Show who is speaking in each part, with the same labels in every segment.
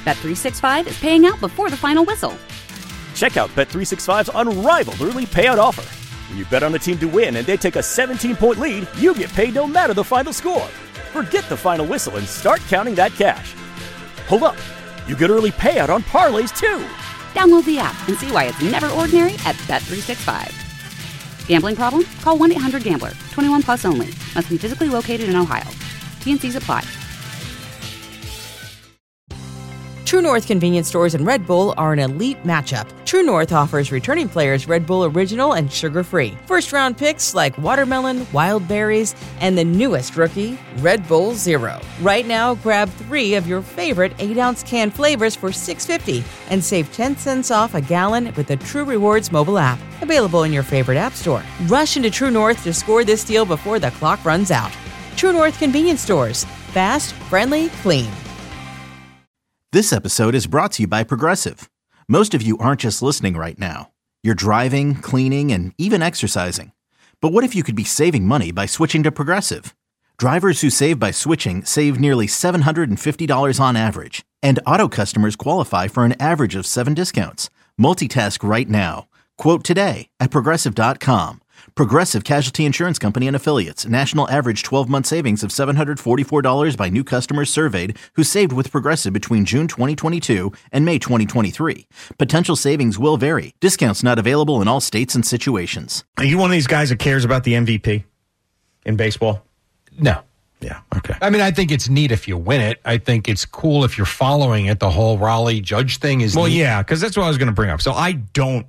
Speaker 1: Bet365 is paying out before the final whistle.
Speaker 2: Check out Bet365's unrivaled early payout offer. When you bet on a team to win and they take a 17-point lead, you get paid no matter the final score. Forget the final whistle and start counting that cash. Hold up. You get early payout on parlays, too.
Speaker 1: Download the app and see why it's never ordinary at Bet365. Gambling problem? Call 1-800-GAMBLER. 21 plus only. Must be physically located in Ohio. T&Cs apply.
Speaker 3: True North convenience stores and Red Bull are an elite matchup. True North offers returning players Red Bull Original and sugar-free. First-round picks like watermelon, wild berries, and the newest rookie, Red Bull Zero. Right now, grab 3 of your favorite 8-ounce can flavors for $6.50 and save 10 cents off a gallon with the True Rewards mobile app. Available in your favorite app store. Rush into True North to score this deal before the clock runs out. True North convenience stores. Fast, friendly, clean.
Speaker 4: This episode is brought to you by Progressive. Most of you aren't just listening right now. You're driving, cleaning, and even exercising. But what if you could be saving money by switching to Progressive? Drivers who save by switching save nearly $750 on average. And auto customers qualify for an average of 7 discounts. Multitask right now. Quote today at Progressive.com. Progressive Casualty Insurance Company and Affiliates. National average 12-month savings of $744 by new customers surveyed who saved with Progressive between June 2022 and May 2023. Potential savings will vary. Discounts not available in all states and situations.
Speaker 5: Are you one of these guys that cares about the MVP in baseball?
Speaker 6: No.
Speaker 5: Yeah, okay.
Speaker 6: I mean, I think it's neat if you win it. I think it's cool if you're following it. The whole Raleigh Judge thing is
Speaker 5: Well,
Speaker 6: neat.
Speaker 5: yeah, because that's what I was going to bring up. So I don't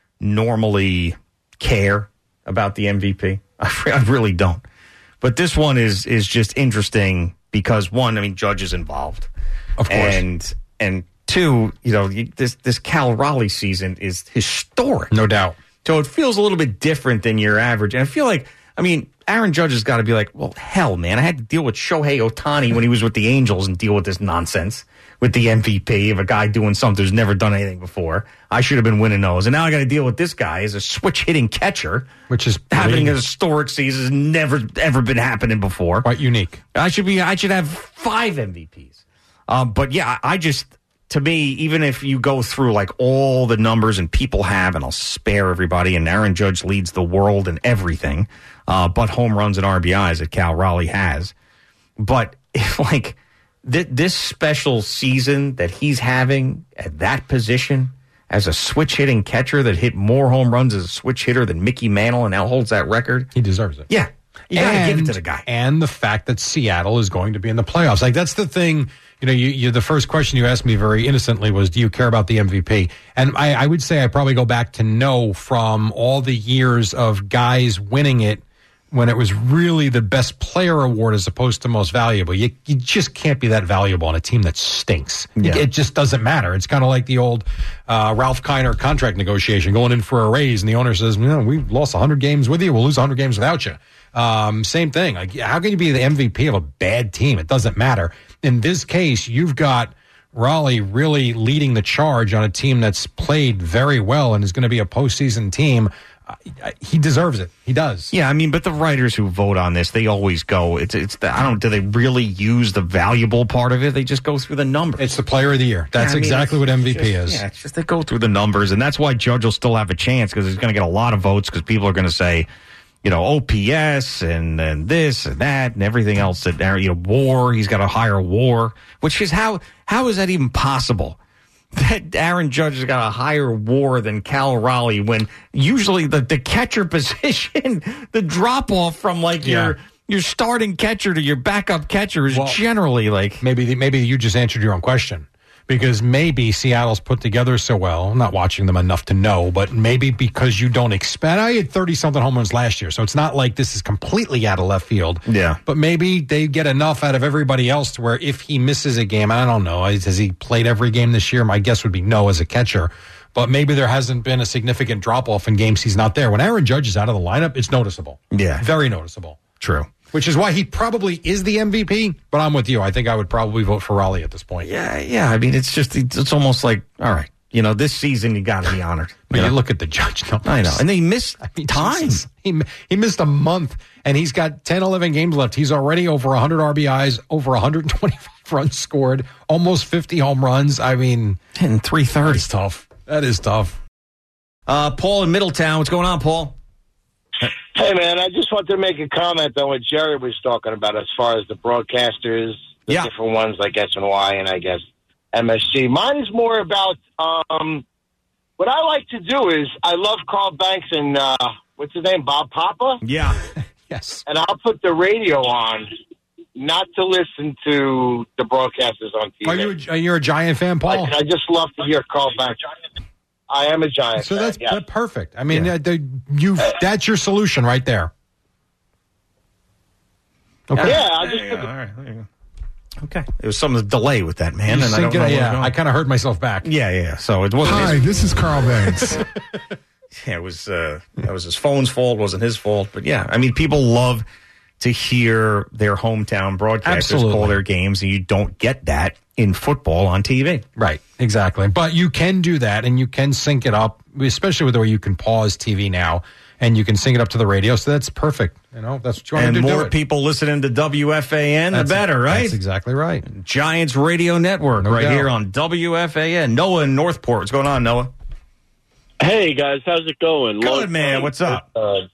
Speaker 5: normally care about the MVP. I really don't. But this one is just interesting because, one, I mean, Judge is involved.
Speaker 6: Of course.
Speaker 5: And two, you know, this Cal Raleigh season is historic.
Speaker 6: No doubt.
Speaker 5: So it feels a little bit different than your average. And I feel like, I mean, Aaron Judge has got to be like, well, hell, man, I had to deal with Shohei Ohtani when he was with the Angels and deal with this nonsense with the MVP of a guy doing something who's never done anything before. I should have been winning those. And now I got to deal with this guy as a switch-hitting catcher.
Speaker 6: Which is
Speaker 5: happening in a historic season. Has never, ever been happening before.
Speaker 6: Quite unique.
Speaker 5: I should have 5 MVPs. But yeah, I just, to me, even if you go through like all the numbers and people have, and I'll spare everybody, and Aaron Judge leads the world in everything, but home runs and RBIs that Cal Raleigh has. But if like this special season that he's having at that position as a switch hitting catcher that hit more home runs as a switch hitter than Mickey Mantle and now holds that record,
Speaker 6: he deserves it.
Speaker 5: Yeah. You got to give it to the guy.
Speaker 6: And the fact that Seattle is going to be in the playoffs. Like, that's the thing. You know, you the first question you asked me very innocently was, do you care about the MVP? And I would say I probably go back to no from all the years of guys winning it when it was really the best player award as opposed to most valuable. You just can't be that valuable on a team that stinks.
Speaker 5: Yeah.
Speaker 6: It just doesn't matter. It's kind of like the old Ralph Kiner contract negotiation, going in for a raise, and the owner says, we've lost 100 games with you. We'll lose 100 games without you. Same thing. Like, how can you be the MVP of a bad team? It doesn't matter. In this case, you've got Raleigh really leading the charge on a team that's played very well and is going to be a postseason team. He deserves it. He does.
Speaker 5: Yeah, I mean, but the writers who vote on this, they always go, do they really use the valuable part of it? They just go through the numbers.
Speaker 6: It's the player of the year. That's exactly what MVP is.
Speaker 5: Yeah, it's just they go through the numbers, and that's why Judge will still have a chance because he's going to get a lot of votes because people are going to say, OPS and this and that and everything else that, WAR, he's got a higher WAR, which is how is that even possible? That Aaron Judge has got a higher WAR than Cal Raleigh when usually the catcher position, the drop off from your starting catcher to your backup catcher is generally like.
Speaker 6: Maybe you just answered your own question. Because maybe Seattle's put together so well, I'm not watching them enough to know, but maybe because you don't expect. I had 30-something home runs last year, so it's not like this is completely out of left field.
Speaker 5: Yeah.
Speaker 6: But maybe they get enough out of everybody else to where if he misses a game, I don't know, has he played every game this year? My guess would be no as a catcher. But maybe there hasn't been a significant drop-off in games he's not there. When Aaron Judge is out of the lineup, it's noticeable.
Speaker 5: Yeah.
Speaker 6: Very noticeable.
Speaker 5: True.
Speaker 6: Which is why he probably is the MVP, but I'm with you. I think I would probably vote for Raleigh at this point.
Speaker 5: Yeah. I mean, it's almost like, all right, this season you got to be honored.
Speaker 6: But you look at the Judge numbers.
Speaker 5: I know. And they missed time.
Speaker 6: Jesus. He missed a month, and he's got 10, 11 games left. He's already over 100 RBIs, over 125 runs scored, almost 50 home runs. I mean,
Speaker 5: hitting 330.
Speaker 6: That's tough. That is tough.
Speaker 5: Paul in Middletown. What's going on, Paul?
Speaker 7: Hey, man, I just wanted to make a comment on what Jerry was talking about as far as the broadcasters, the different ones like SNY and I guess MSG. Mine is more about what I like to do is I love Carl Banks and what's his name, Bob Papa?
Speaker 5: Yeah.
Speaker 6: Yes.
Speaker 7: And I'll put the radio on not to listen to the broadcasters on TV.
Speaker 6: Are you a Giant fan, Paul?
Speaker 7: I just love to hear Carl Banks. I am a Giant
Speaker 6: fan. So that's perfect. I mean,
Speaker 5: Yeah.
Speaker 6: That's your solution right there. Okay.
Speaker 7: Yeah, I just
Speaker 5: All right. There you go. Okay. There was some delay with that, man.
Speaker 6: You
Speaker 5: And I don't
Speaker 6: sync
Speaker 5: know
Speaker 6: it-
Speaker 5: what's going on.
Speaker 6: I kind of heard myself back.
Speaker 5: Yeah. So it wasn't
Speaker 8: Hi, this is Carl Banks.
Speaker 5: Yeah, it was that was his phone's fault, wasn't his fault. But yeah, I mean, people love to hear their hometown broadcasters
Speaker 6: Absolutely.
Speaker 5: call their games, and you don't get that in football on TV.
Speaker 6: Right, exactly. But you can do that, and you can sync it up, especially with the way you can pause TV now, and you can sync it up to the radio. So that's perfect. You know, that's what you want
Speaker 5: And
Speaker 6: to do.
Speaker 5: more
Speaker 6: do it.
Speaker 5: people listening to WFAN, the better, right?
Speaker 6: That's exactly right.
Speaker 5: Giants Radio Network
Speaker 6: No
Speaker 5: right
Speaker 6: doubt.
Speaker 5: here on WFAN. Noah in Northport. What's going on, Noah?
Speaker 9: Hey guys, how's it going?
Speaker 5: Good, man. What's up?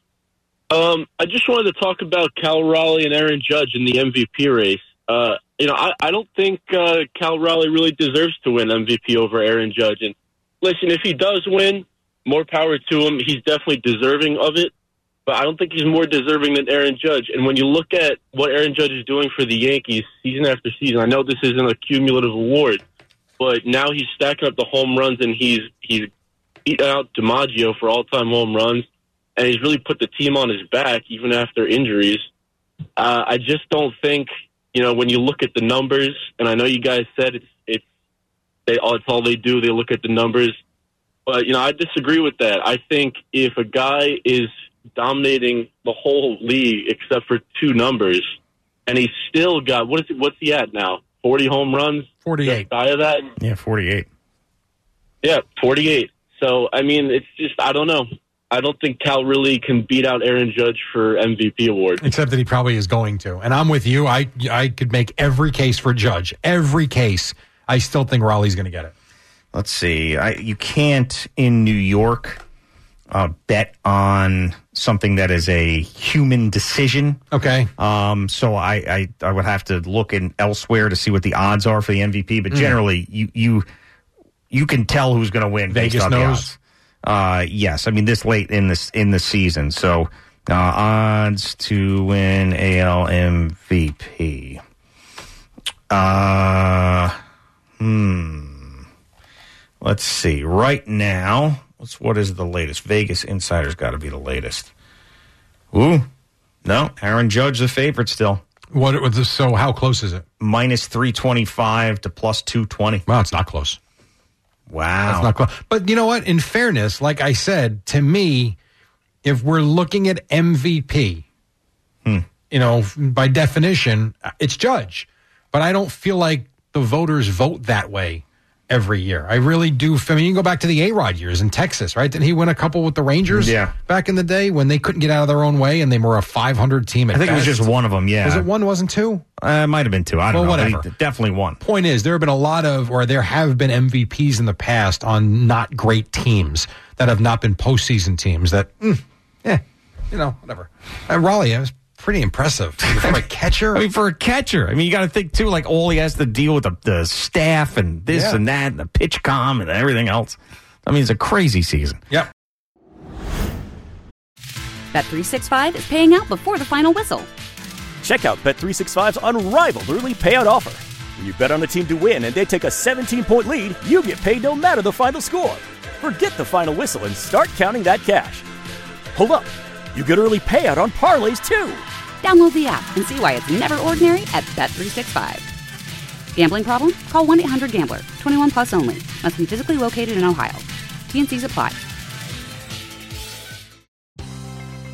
Speaker 9: I just wanted to talk about Cal Raleigh and Aaron Judge in the MVP race. I don't think Cal Raleigh really deserves to win MVP over Aaron Judge. And listen, if he does win, more power to him. He's definitely deserving of it. But I don't think he's more deserving than Aaron Judge. And when you look at what Aaron Judge is doing for the Yankees season after season, I know this isn't a cumulative award, but now he's stacking up the home runs and he's beat out DiMaggio for all-time home runs, and he's really put the team on his back even after injuries. I just don't think, when you look at the numbers, and I know you guys said it's all they do, they look at the numbers, but I disagree with that. I think if a guy is dominating the whole league except for two numbers, and he's still got what's he at now? 40 home runs?
Speaker 6: 48.
Speaker 9: Just of that?
Speaker 5: Yeah, 48.
Speaker 9: Yeah, 48. So, I mean, it's just, I don't know. I don't think Cal really can beat out Aaron Judge for MVP award.
Speaker 6: Except that he probably is going to. And I'm with you. I could make every case for Judge. Every case. I still think Raleigh's going to get it.
Speaker 5: Let's see. You can't in New York bet on something that is a human decision.
Speaker 6: Okay.
Speaker 5: So I would have to look in elsewhere to see what the odds are for the MVP. But generally, you can tell who's going to win.
Speaker 6: Vegas
Speaker 5: based on
Speaker 6: knows.
Speaker 5: The odds. Yes. I mean, this late in the season. So odds to win AL MVP. Let's see. Right now, what is the latest? Vegas Insider's got to be the latest. Ooh. No, Aaron Judge the favorite still.
Speaker 6: So how close is it?
Speaker 5: Minus 325 to plus 220.
Speaker 6: Well, it's not close.
Speaker 5: Wow.
Speaker 6: It's not close. But you know what? In fairness, like I said, to me, if we're looking at MVP, by definition, it's Judge. But I don't feel like the voters vote that way every year. I really do. I mean, you can go back to the A-Rod years in Texas, right? Didn't he win a couple with the Rangers back in the day when they couldn't get out of their own way and they were a 500 team at
Speaker 5: I think
Speaker 6: best?
Speaker 5: it was just one of them, yeah.
Speaker 6: Was it one, wasn't two?
Speaker 5: It might have been two. I don't know.
Speaker 6: Whatever.
Speaker 5: But definitely one.
Speaker 6: Point is, there have been there have been MVPs in the past on not great teams that have not been postseason teams that, whatever. Raleigh, was pretty impressive. For a catcher?
Speaker 5: I mean, for a catcher. I mean, you got to think, too, like all he has to deal with the staff and this and that and the pitch comm and everything else. I mean, it's a crazy season.
Speaker 6: Yep.
Speaker 1: Bet365 is paying out before the final whistle.
Speaker 2: Check out Bet365's unrivaled early payout offer. When you bet on a team to win and they take a 17-point lead, you get paid no matter the final score. Forget the final whistle and start counting that cash. Hold up. You get early payout on parlays, too.
Speaker 1: Download the app and see why it's never ordinary at Bet365. Gambling problem? Call 1-800-GAMBLER. 21 plus only. Must be physically located in Ohio. T&Cs apply.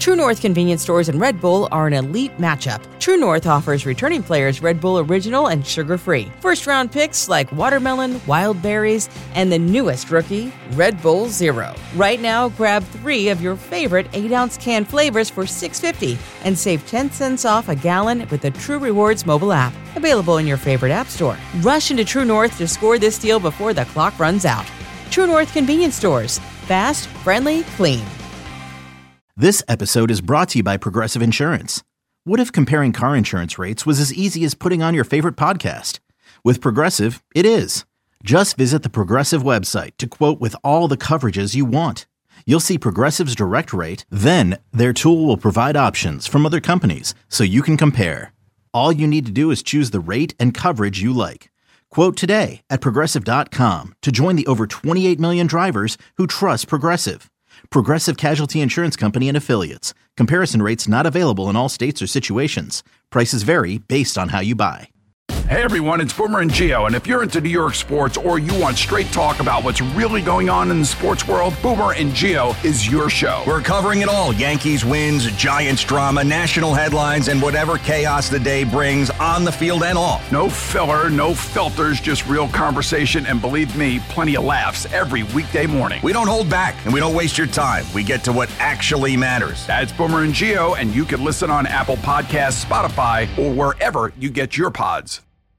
Speaker 3: True North convenience stores and Red Bull are an elite matchup. True North offers returning players Red Bull Original and sugar-free. First-round picks like watermelon, wild berries, and the newest rookie, Red Bull Zero. Right now, grab 3 of your favorite 8-ounce can flavors for $6.50 and save 10 cents off a gallon with the True Rewards mobile app. Available in your favorite app store. Rush into True North to score this deal before the clock runs out. True North convenience stores. Fast, friendly, clean.
Speaker 4: This episode is brought to you by Progressive Insurance. What if comparing car insurance rates was as easy as putting on your favorite podcast? With Progressive, it is. Just visit the Progressive website to quote with all the coverages you want. You'll see Progressive's direct rate, then their tool will provide options from other companies so you can compare. All you need to do is choose the rate and coverage you like. Quote today at Progressive.com to join the over 28 million drivers who trust Progressive. Progressive Casualty Insurance Company and Affiliates. Comparison rates not available in all states or situations. Prices vary based on how you buy.
Speaker 8: Hey everyone, it's Boomer and Gio, and if you're into New York sports or you want straight talk about what's really going on in the sports world, Boomer and Gio is your show.
Speaker 10: We're covering it all. Yankees wins, Giants drama, national headlines, and whatever chaos the day brings on the field and off.
Speaker 8: No filler, no filters, just real conversation, and believe me, plenty of laughs every weekday morning.
Speaker 10: We don't hold back, and we don't waste your time. We get to what actually matters.
Speaker 8: That's Boomer and Gio, and you can listen on Apple Podcasts, Spotify, or wherever you get your pods.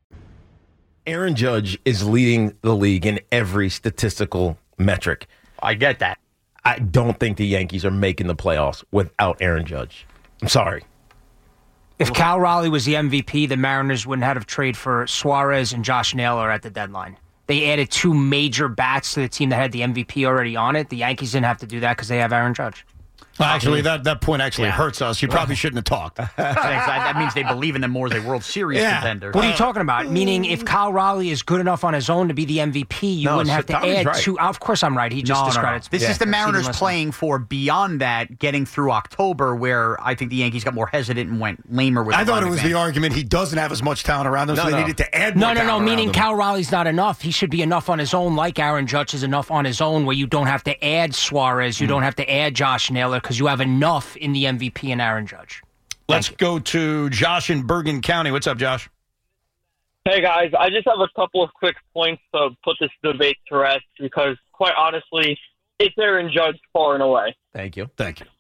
Speaker 11: Aaron Judge is leading the league in every statistical metric.
Speaker 12: I get that.
Speaker 11: I don't think the Yankees are making the playoffs without Aaron Judge. I'm sorry.
Speaker 12: If Cal Raleigh was the MVP, the Mariners wouldn't have traded for Suarez and Josh Naylor at the deadline. They added 2 major bats to the team that had the MVP already on it. The Yankees didn't have to do that because they have Aaron Judge.
Speaker 13: Well, actually, that point actually hurts us. You probably shouldn't have talked.
Speaker 14: That means they believe in them more as a World Series contender.
Speaker 12: What are you talking about? Meaning, if Kyle Raleigh is good enough on his own to be the MVP, you wouldn't have to add 2. Of course, I'm right. He just discredits.
Speaker 14: This is the Mariners playing for beyond that, getting through October, where I think the Yankees got more hesitant and went lamer with.
Speaker 13: I thought it was the argument he doesn't have as much talent around him, so they needed to add more.
Speaker 12: No. Meaning Kyle Raleigh's not enough. He should be enough on his own, like Aaron Judge is enough on his own, where you don't have to add Suarez, you don't have to add Josh Naylor, because you have enough in the MVP and Aaron Judge.
Speaker 13: Let's go to Josh in Bergen County. What's up, Josh?
Speaker 15: Hey, guys. I just have a couple of quick points to put this debate to rest because, quite honestly, it's Aaron Judge far and away.
Speaker 11: Thank you.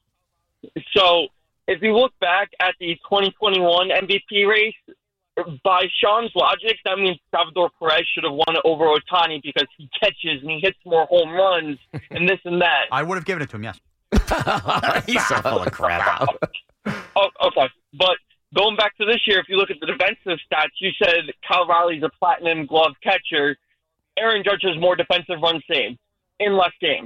Speaker 15: So, if you look back at the 2021 MVP race, by Sean's logic, that means Salvador Perez should have won it over Ohtani because he catches and he hits more home runs and this and that.
Speaker 14: I would have given it to him, yes.
Speaker 11: He's so full of crap.
Speaker 15: Oh, okay. But going back to this year, if you look at the defensive stats, you said Kyle Raleigh's a platinum glove catcher. Aaron Judge has more defensive runs saved in less games.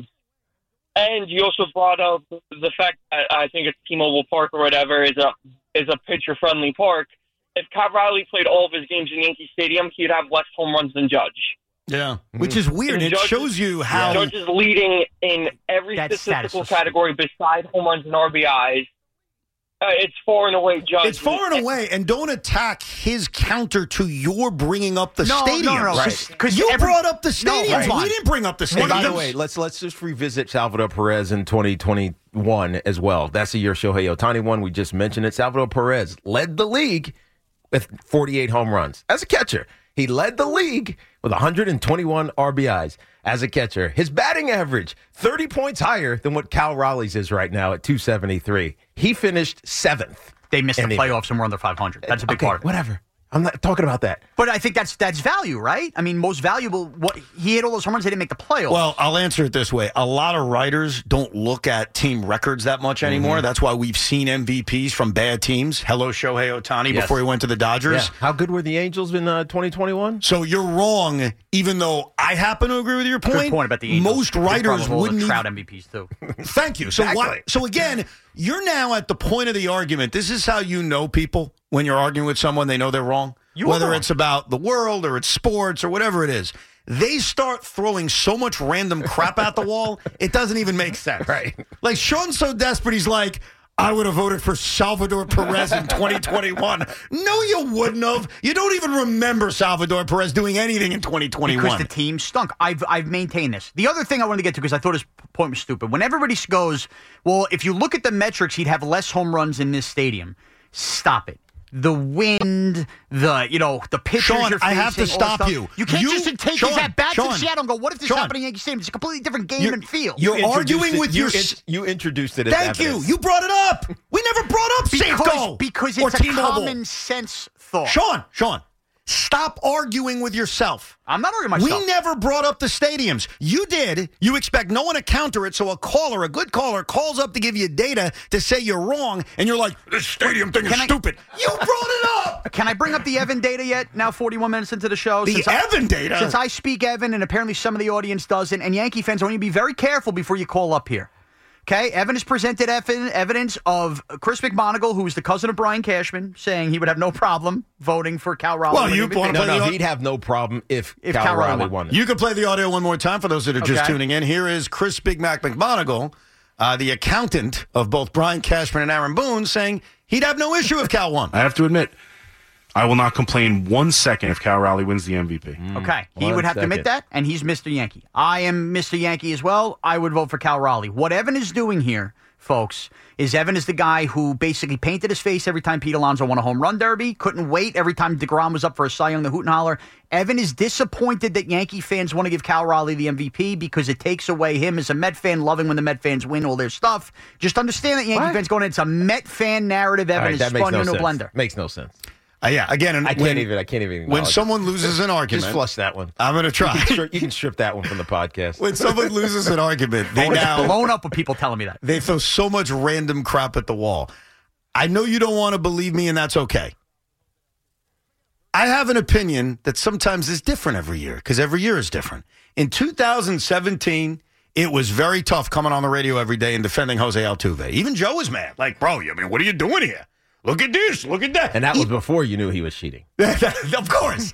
Speaker 15: And you also brought up the fact that I think it's T-Mobile Park or whatever is a pitcher-friendly park. If Kyle Raleigh played all of his games in Yankee Stadium, he'd have less home runs than Judge.
Speaker 13: Yeah, which is weird. It shows you how
Speaker 15: Judge is leading in every statistical category beside home runs and RBIs. It's far and away Judge.
Speaker 13: It's far and away, and don't attack his counter to your bringing up the stadium.
Speaker 14: No,
Speaker 13: right? Because you brought up the stadium. We didn't bring up the stadium.
Speaker 11: By the way, let's just revisit Salvador Perez in 2021 as well. That's the year Shohei Ohtani won. We just mentioned it. Salvador Perez led the league with 48 home runs as a catcher. He led the league with 121 RBIs as a catcher. His batting average, 30 points higher than what Cal Raleigh's is right now at 273. He finished 7th.
Speaker 14: They missed the playoffs and were under 500. That's a big part of it.
Speaker 11: Whatever. I'm not talking about that.
Speaker 14: But I think that's value, right? I mean, most valuable. He hit all those home runs. They didn't make the playoffs.
Speaker 13: Well, I'll answer it this way. A lot of writers don't look at team records that much anymore. That's why we've seen MVPs from bad teams. Hello, Shohei Ohtani, before he went to the Dodgers.
Speaker 11: Yeah. How good were the Angels in 2021?
Speaker 13: So you're wrong, even though I happen to agree with your point.
Speaker 14: Good point about the Angels.
Speaker 13: Most writers wouldn't
Speaker 14: Trout MVPs, too.
Speaker 13: Thank you. So again, you're now at the point of the argument. This is how you know people when you're arguing with someone, they know they're wrong. Whether it's about the world or it's sports or whatever it is. They start throwing so much random crap at the wall, it doesn't even make sense.
Speaker 11: Right.
Speaker 13: Like, Sean's so desperate, he's like, I would have voted for Salvador Perez in 2021. No, you wouldn't have. You don't even remember Salvador Perez doing anything in 2021.
Speaker 14: Because the team stunk. I've maintained this. The other thing I wanted to get to, because I thought his point was stupid, when everybody goes, well, if you look at the metrics, he'd have less home runs in this stadium. Stop it. The wind, the pitchers
Speaker 13: Sean,
Speaker 14: you're facing,
Speaker 13: I have to stop you.
Speaker 14: You can't just take his at-bats in Seattle and go, what if this
Speaker 13: Sean,
Speaker 14: happened in Yankee Stadium? It's a completely different game and feel.
Speaker 13: You're arguing with your...
Speaker 11: You introduced it as
Speaker 13: Thank
Speaker 11: evidence.
Speaker 13: you. You brought it up. We never brought up Safeco.
Speaker 14: Because
Speaker 13: or
Speaker 14: it's a
Speaker 13: T-Mobile.
Speaker 14: common sense thought.
Speaker 13: Sean, stop arguing with yourself.
Speaker 14: I'm not arguing myself.
Speaker 13: We never brought up the stadiums. You did. You expect no one to counter it, so a good caller, calls up to give you data to say you're wrong, and you're like, this stadium thing is stupid. You brought it up!
Speaker 14: Can I bring up the Evan data yet? Now 41 minutes into the show.
Speaker 13: Evan data?
Speaker 14: Since I speak Evan, and apparently some of the audience doesn't, and Yankee fans, I want you to be very careful before you call up here. Okay, Evan has presented evidence of Chris McMonagle, who is the cousin of Brian Cashman, saying he would have no problem voting for Cal Raleigh.
Speaker 13: Well, you want to play
Speaker 11: he'd have no problem if Cal Raleigh won it.
Speaker 13: You could play the audio one more time for those that are just tuning in. Here is Chris Big Mac McMonagle, the accountant of both Brian Cashman and Aaron Boone, saying he'd have no issue if Cal won.
Speaker 16: I have to admit, I will not complain 1 second if Cal Raleigh wins the MVP.
Speaker 14: Okay. He would have to admit that, and he's Mr. Yankee. I am Mr. Yankee as well. I would vote for Cal Raleigh. What Evan is doing here, folks, is Evan is the guy who basically painted his face every time Pete Alonso won a home run derby, couldn't wait every time DeGrom was up for a Cy Young, the hoot and holler. Evan is disappointed that Yankee fans want to give Cal Raleigh the MVP because it takes away him as a Met fan, loving when the Met fans win all their stuff. Just understand that Yankee fans going in, it's a Met fan narrative. Evan is spun into a blender.
Speaker 11: Makes no sense.
Speaker 13: Yeah, again,
Speaker 11: I can't even.
Speaker 13: When someone loses an argument,
Speaker 11: just flush that one.
Speaker 13: I'm going to try.
Speaker 11: You can strip that one from the podcast.
Speaker 13: When someone loses an argument, they now
Speaker 14: blown up with people telling me that
Speaker 13: they throw so much random crap at the wall. I know you don't want to believe me, and that's okay. I have an opinion that sometimes is different every year because every year is different. In 2017. It was very tough coming on the radio every day and defending Jose Altuve. Even Joe was mad. Like, bro, what are you doing here? Look at this. Look at that.
Speaker 11: And that was before you knew he was cheating.
Speaker 13: Of course.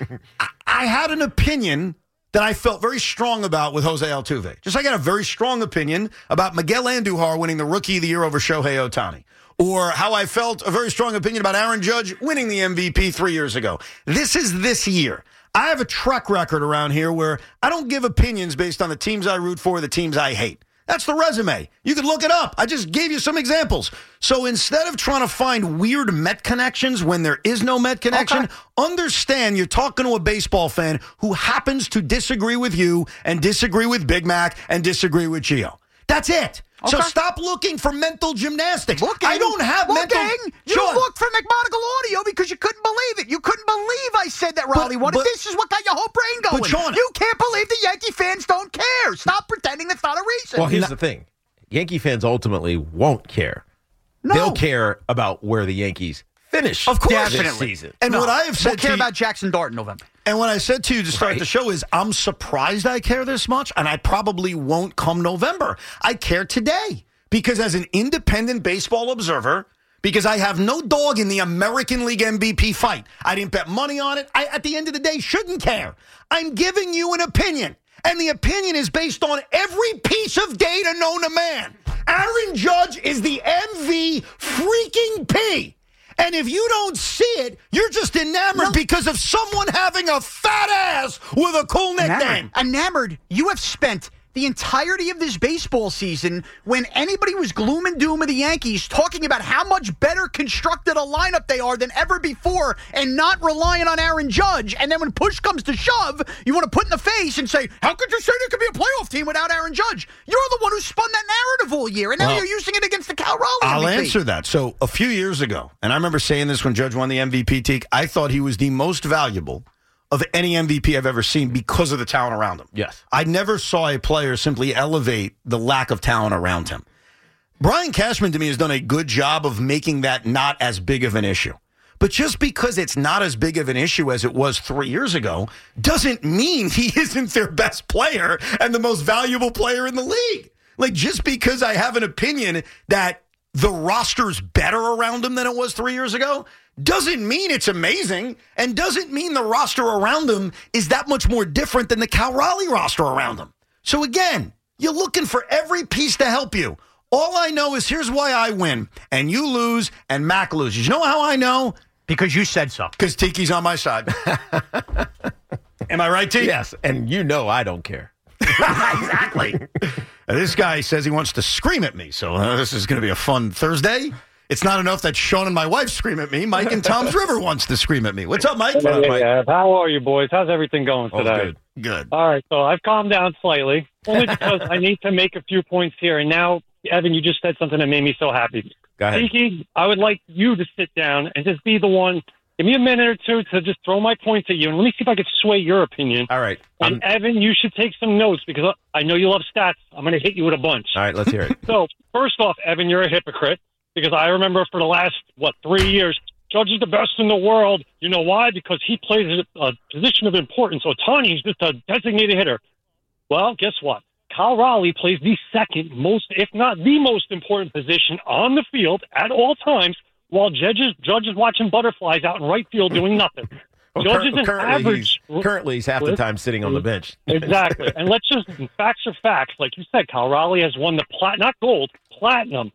Speaker 13: I had an opinion that I felt very strong about with Jose Altuve. Just like I had a very strong opinion about Miguel Andujar winning the Rookie of the Year over Shohei Ohtani. Or how I felt a very strong opinion about Aaron Judge winning the MVP 3 years ago. This is this year. I have a track record around here where I don't give opinions based on the teams I root for, the teams I hate. That's the resume. You can look it up. I just gave you some examples. So instead of trying to find weird Met connections when there is no Met connection, understand you're talking to a baseball fan who happens to disagree with you and disagree with Big Mac and disagree with Gio. That's it. So stop looking for mental gymnastics. I don't have mental...
Speaker 14: You looked for McMonagle audio because you couldn't believe it. You couldn't believe I said that Raleigh won. This is what got your whole brain going.
Speaker 13: But Sean,
Speaker 14: you can't believe the Yankee fans don't care. Stop pretending that's not a reason.
Speaker 11: Well, here's the thing. Yankee fans ultimately won't care. No. They'll care about where the Yankees finish.
Speaker 13: Of course.
Speaker 11: This season.
Speaker 13: And what I have said
Speaker 14: we'll care about Jackson Dart in November.
Speaker 13: And what I said to you to start the show is I'm surprised I care this much, and I probably won't come November. I care today because as an independent baseball observer, because I have no dog in the American League MVP fight. I didn't bet money on it. I, at the end of the day, shouldn't care. I'm giving you an opinion, and the opinion is based on every piece of data known to man. Aaron Judge is the MV freaking P. And if you don't see it, you're just enamored because of someone having a fat ass with a cool nickname.
Speaker 14: Enamored. You have spent the entirety of this baseball season when anybody was gloom and doom of the Yankees talking about how much better constructed a lineup they are than ever before and not relying on Aaron Judge. And then when push comes to shove, you want to put in the face and say, how could you say there could be a playoff team without Aaron Judge? You're the one who spun that narrative all year, and now you're using it against the Cal Raleigh
Speaker 13: I'll
Speaker 14: MVP.
Speaker 13: answer that. So a few years ago, and I remember saying this when Judge won the MVP, Teak, I thought he was the most valuable of any MVP I've ever seen because of the talent around him.
Speaker 11: Yes.
Speaker 13: I never saw a player simply elevate the lack of talent around him. Brian Cashman, to me, has done a good job of making that not as big of an issue. But just because it's not as big of an issue as it was 3 years ago doesn't mean he isn't their best player and the most valuable player in the league. Like, just because I have an opinion that the roster's better around him than it was 3 years ago doesn't mean it's amazing and doesn't mean the roster around him is that much more different than the Cal Raleigh roster around him. So again, you're looking for every piece to help you. All I know is here's why I win, and you lose, and Mac loses. You know how I know?
Speaker 14: Because you said so.
Speaker 13: Because Tiki's on my side. Am I right, Tiki?
Speaker 11: Yes, and you know I don't care.
Speaker 13: Exactly. This guy says he wants to scream at me, so this is going to be a fun Thursday. It's not enough that Sean and my wife scream at me. Mike and Tom's River wants to scream at me. What's up, Mike?
Speaker 17: Hey, how are you, boys? How's everything going today?
Speaker 13: Good.
Speaker 17: All right, so I've calmed down slightly, only because I need to make a few points here. And now, Evan, you just said something that made me so happy.
Speaker 11: Go ahead.
Speaker 17: Tiki, I would like you to sit down and just be the one. Give me a minute or two to just throw my points at you, and let me see if I can sway your opinion.
Speaker 11: All right.
Speaker 17: And Evan, you should take some notes because I know you love stats. I'm going to hit you with a bunch.
Speaker 11: All right, let's hear it.
Speaker 17: So, first off, Evan, you're a hypocrite because I remember for the last, 3 years, Judge is the best in the world. You know why? Because he plays a position of importance. Ohtani's just a designated hitter. Well, guess what? Cal Raleigh plays the second most, if not the most important position on the field at all times, while Judge is watching butterflies out in right field doing nothing.
Speaker 11: Well,
Speaker 17: Judge is an average.
Speaker 11: Currently, he's half the time sitting on the bench.
Speaker 17: Exactly. And let's just, facts are facts. Like you said, Cal Raleigh has won the platinum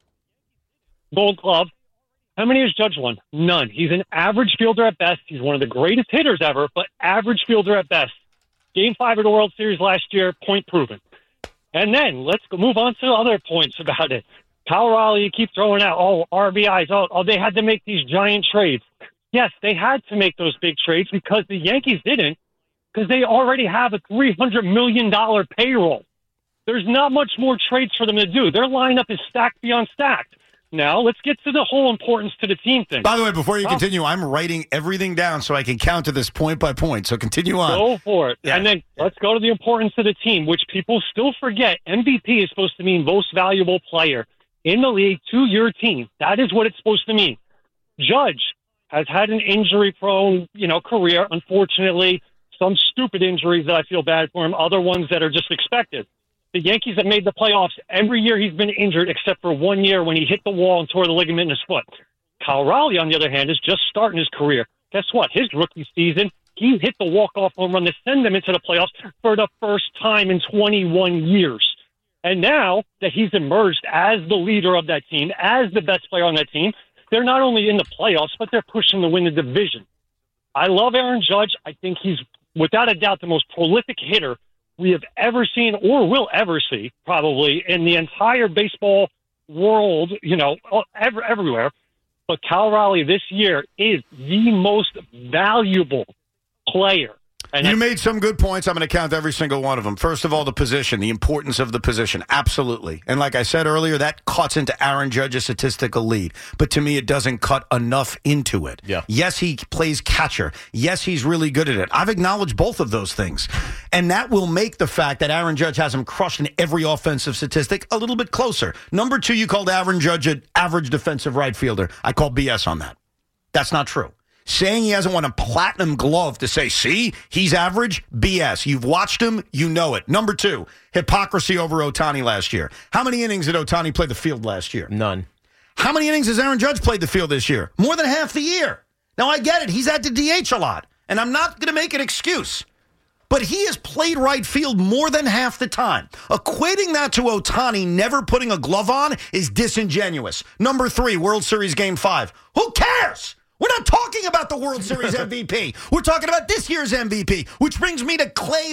Speaker 17: Gold Glove. How many has Judge won? None. He's an average fielder at best. He's one of the greatest hitters ever, but average fielder at best. Game 5 of the World Series last year, point proven. And then let's move on to other points about it. Cal Raleigh, you keep throwing out, RBIs. They had to make these giant trades. Yes, they had to make those big trades because the Yankees didn't, because they already have a $300 million payroll. There's not much more trades for them to do. Their lineup is stacked beyond stacked. Now, let's get to the whole importance to the team thing.
Speaker 13: By the way, before you continue, I'm writing everything down so I can counter this point by point. So continue on.
Speaker 17: Go for it.
Speaker 13: Yeah.
Speaker 17: And then let's go to the importance of the team, which people still forget. MVP is supposed to mean most valuable player in the league to your team. That is what it's supposed to mean. Judge has had an injury-prone, career, unfortunately. Some stupid injuries that I feel bad for him, other ones that are just expected. The Yankees have made the playoffs every year he's been injured except for 1 year when he hit the wall and tore the ligament in his foot. Cal Raleigh, on the other hand, is just starting his career. Guess what? His rookie season, he hit the walk-off home run to send them into the playoffs for the first time in 21 years. And now that he's emerged as the leader of that team, as the best player on that team, they're not only in the playoffs, but they're pushing to win the division. I love Aaron Judge. I think he's, without a doubt, the most prolific hitter we have ever seen or will ever see, probably, in the entire baseball world, everywhere. But Cal Raleigh this year is the most valuable player. And
Speaker 13: you made some good points. I'm going to count every single one of them. First of all, the position, the importance of the position. Absolutely. And like I said earlier, that cuts into Aaron Judge's statistical lead. But to me, it doesn't cut enough into it.
Speaker 11: Yeah.
Speaker 13: Yes, he plays catcher. Yes, he's really good at it. I've acknowledged both of those things. And that will make the fact that Aaron Judge has him crushed in every offensive statistic a little bit closer. Number 2, you called Aaron Judge an average defensive right fielder. I call BS on that. That's not true. Saying he hasn't won a platinum glove to say, see, he's average, BS. You've watched him, you know it. Number 2, hypocrisy over Ohtani last year. How many innings did Ohtani play the field last year?
Speaker 11: None.
Speaker 13: How many innings has Aaron Judge played the field this year? More than half the year. Now, I get it. He's had to DH a lot, and I'm not going to make an excuse. But he has played right field more than half the time. Equating that to Ohtani never putting a glove on is disingenuous. Number 3, World Series Game 5. Who cares? We're not talking about the World Series MVP. We're talking about this year's MVP, which brings me to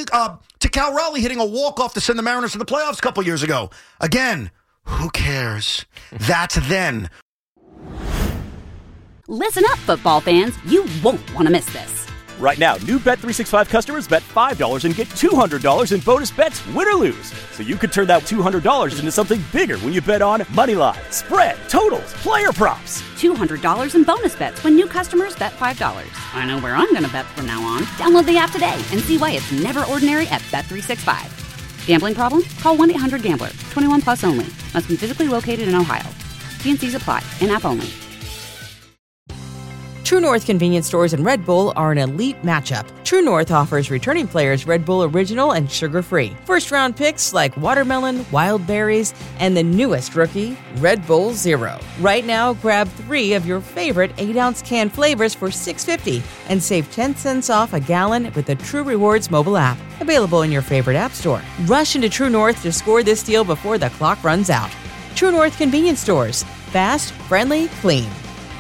Speaker 13: Cal Raleigh hitting a walk-off to send the Mariners to the playoffs a couple years ago. Again, who cares? That's then.
Speaker 1: Listen up, football fans. You won't want to miss this.
Speaker 2: Right now, new Bet365 customers bet $5 and get $200 in bonus bets, win or lose. So you could turn that $200 into something bigger when you bet on moneyline, spread, totals, player props.
Speaker 1: $200 in bonus bets when new customers bet $5. I know where I'm going to bet from now on. Download the app today and see why it's never ordinary at Bet365. Gambling problem? Call 1-800-GAMBLER. 21 plus only. Must be physically located in Ohio. T&Cs apply. In-app only.
Speaker 3: True North convenience stores and Red Bull are an elite matchup. True North offers returning players Red Bull Original and sugar-free. First-round picks like watermelon, wild berries, and the newest rookie, Red Bull Zero. Right now, grab 3 of your favorite 8-ounce can flavors for $6.50 and save 10 cents off a gallon with the True Rewards mobile app. Available in your favorite app store. Rush into True North to score this deal before the clock runs out. True North Convenience Stores. Fast, friendly, clean.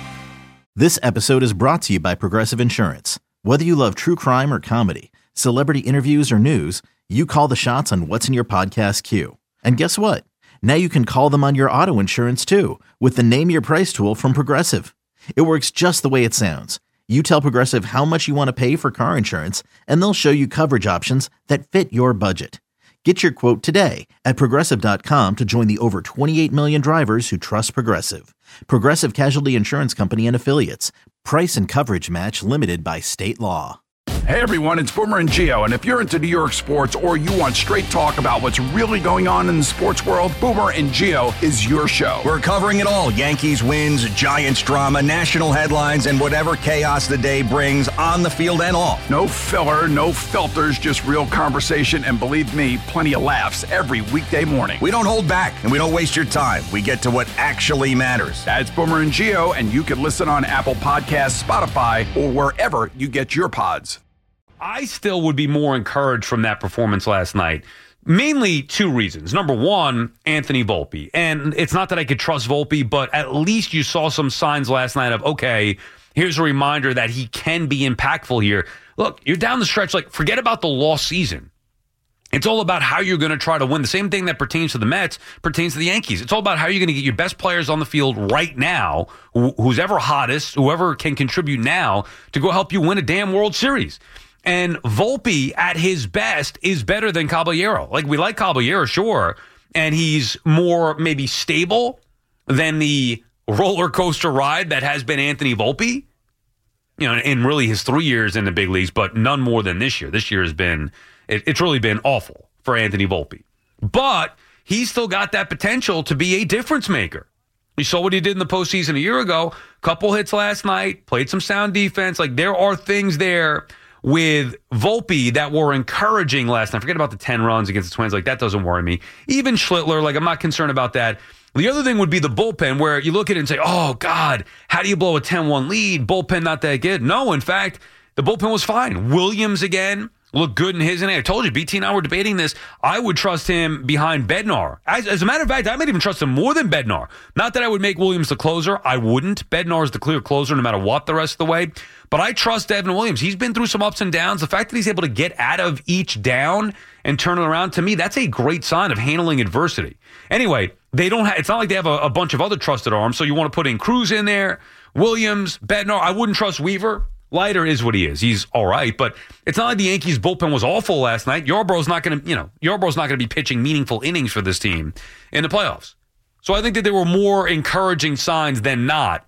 Speaker 4: This episode is brought to you by Progressive Insurance. Whether you love true crime or comedy, celebrity interviews or news, you call the shots on what's in your podcast queue. And guess what? Now you can call them on your auto insurance too with the Name Your Price tool from Progressive. It works just the way it sounds. You tell Progressive how much you want to pay for car insurance, and they'll show you coverage options that fit your budget. Get your quote today at Progressive.com to join the over 28 million drivers who trust Progressive. Progressive Casualty Insurance Company and Affiliates. Price and coverage match limited by state law.
Speaker 8: Hey everyone, it's Boomer and Gio, and if you're into New York sports or you want straight talk about what's really going on in the sports world, Boomer and Gio is your show.
Speaker 10: We're covering it all. Yankees wins, Giants drama, national headlines, and whatever chaos the day brings on the field and off.
Speaker 8: No filler, no filters, just real conversation, and believe me, plenty of laughs every weekday morning.
Speaker 10: We don't hold back, and we don't waste your time. We get to what actually matters.
Speaker 8: That's Boomer and Gio, and you can listen on Apple Podcasts, Spotify, or wherever you get your pods.
Speaker 18: I still would be more encouraged from that performance last night. Mainly two reasons. Number one, Anthony Volpe. And it's not that I could trust Volpe, but at least you saw some signs last night of, okay, here's a reminder that he can be impactful here. Look, you're down the stretch, like, forget about the lost season. It's all about how you're going to try to win. The same thing that pertains to the Mets pertains to the Yankees. It's all about how you're going to get your best players on the field right now, who's ever hottest, whoever can contribute now to go help you win a damn World Series. And Volpe, at his best, is better than Caballero. Like, we like Caballero, sure, and he's more maybe stable than the roller coaster ride that has been Anthony Volpe, you know, in really his 3 years in the big leagues, but none more than this year. This year has been, it's really been awful for Anthony Volpe. But he's still got that potential to be a difference maker. You saw what he did in the postseason a year ago, couple hits last night, played some sound defense. Like, there are things there with Volpe that were encouraging last night. Forget about the 10 runs against the Twins. Like, that doesn't worry me. Even Schlittler, like, I'm not concerned about that. The other thing would be the bullpen, where you look at it and say, oh, God, how do you blow a 10-1 lead? Bullpen not that good. No, in fact, the bullpen was fine. Williams, again, looked good in his inning. I told you, BT and I were debating this. I would trust him behind Bednar. As a matter of fact, I might even trust him more than Bednar. Not that I would make Williams the closer. I wouldn't. Bednar is the clear closer no matter what the rest of the way. But I trust Evan Williams. He's been through some ups and downs. The fact that he's able to get out of each down and turn it around, to me, that's a great sign of handling adversity. Anyway, they don't it's not like they have a bunch of other trusted arms, so you want to put in Cruz in there, Williams, Bednar. I wouldn't trust Weaver. Leiter is what he is. He's all right, but it's not like the Yankees bullpen was awful last night. Yarbrough's not going to be pitching meaningful innings for this team in the playoffs. So I think that there were more encouraging signs than not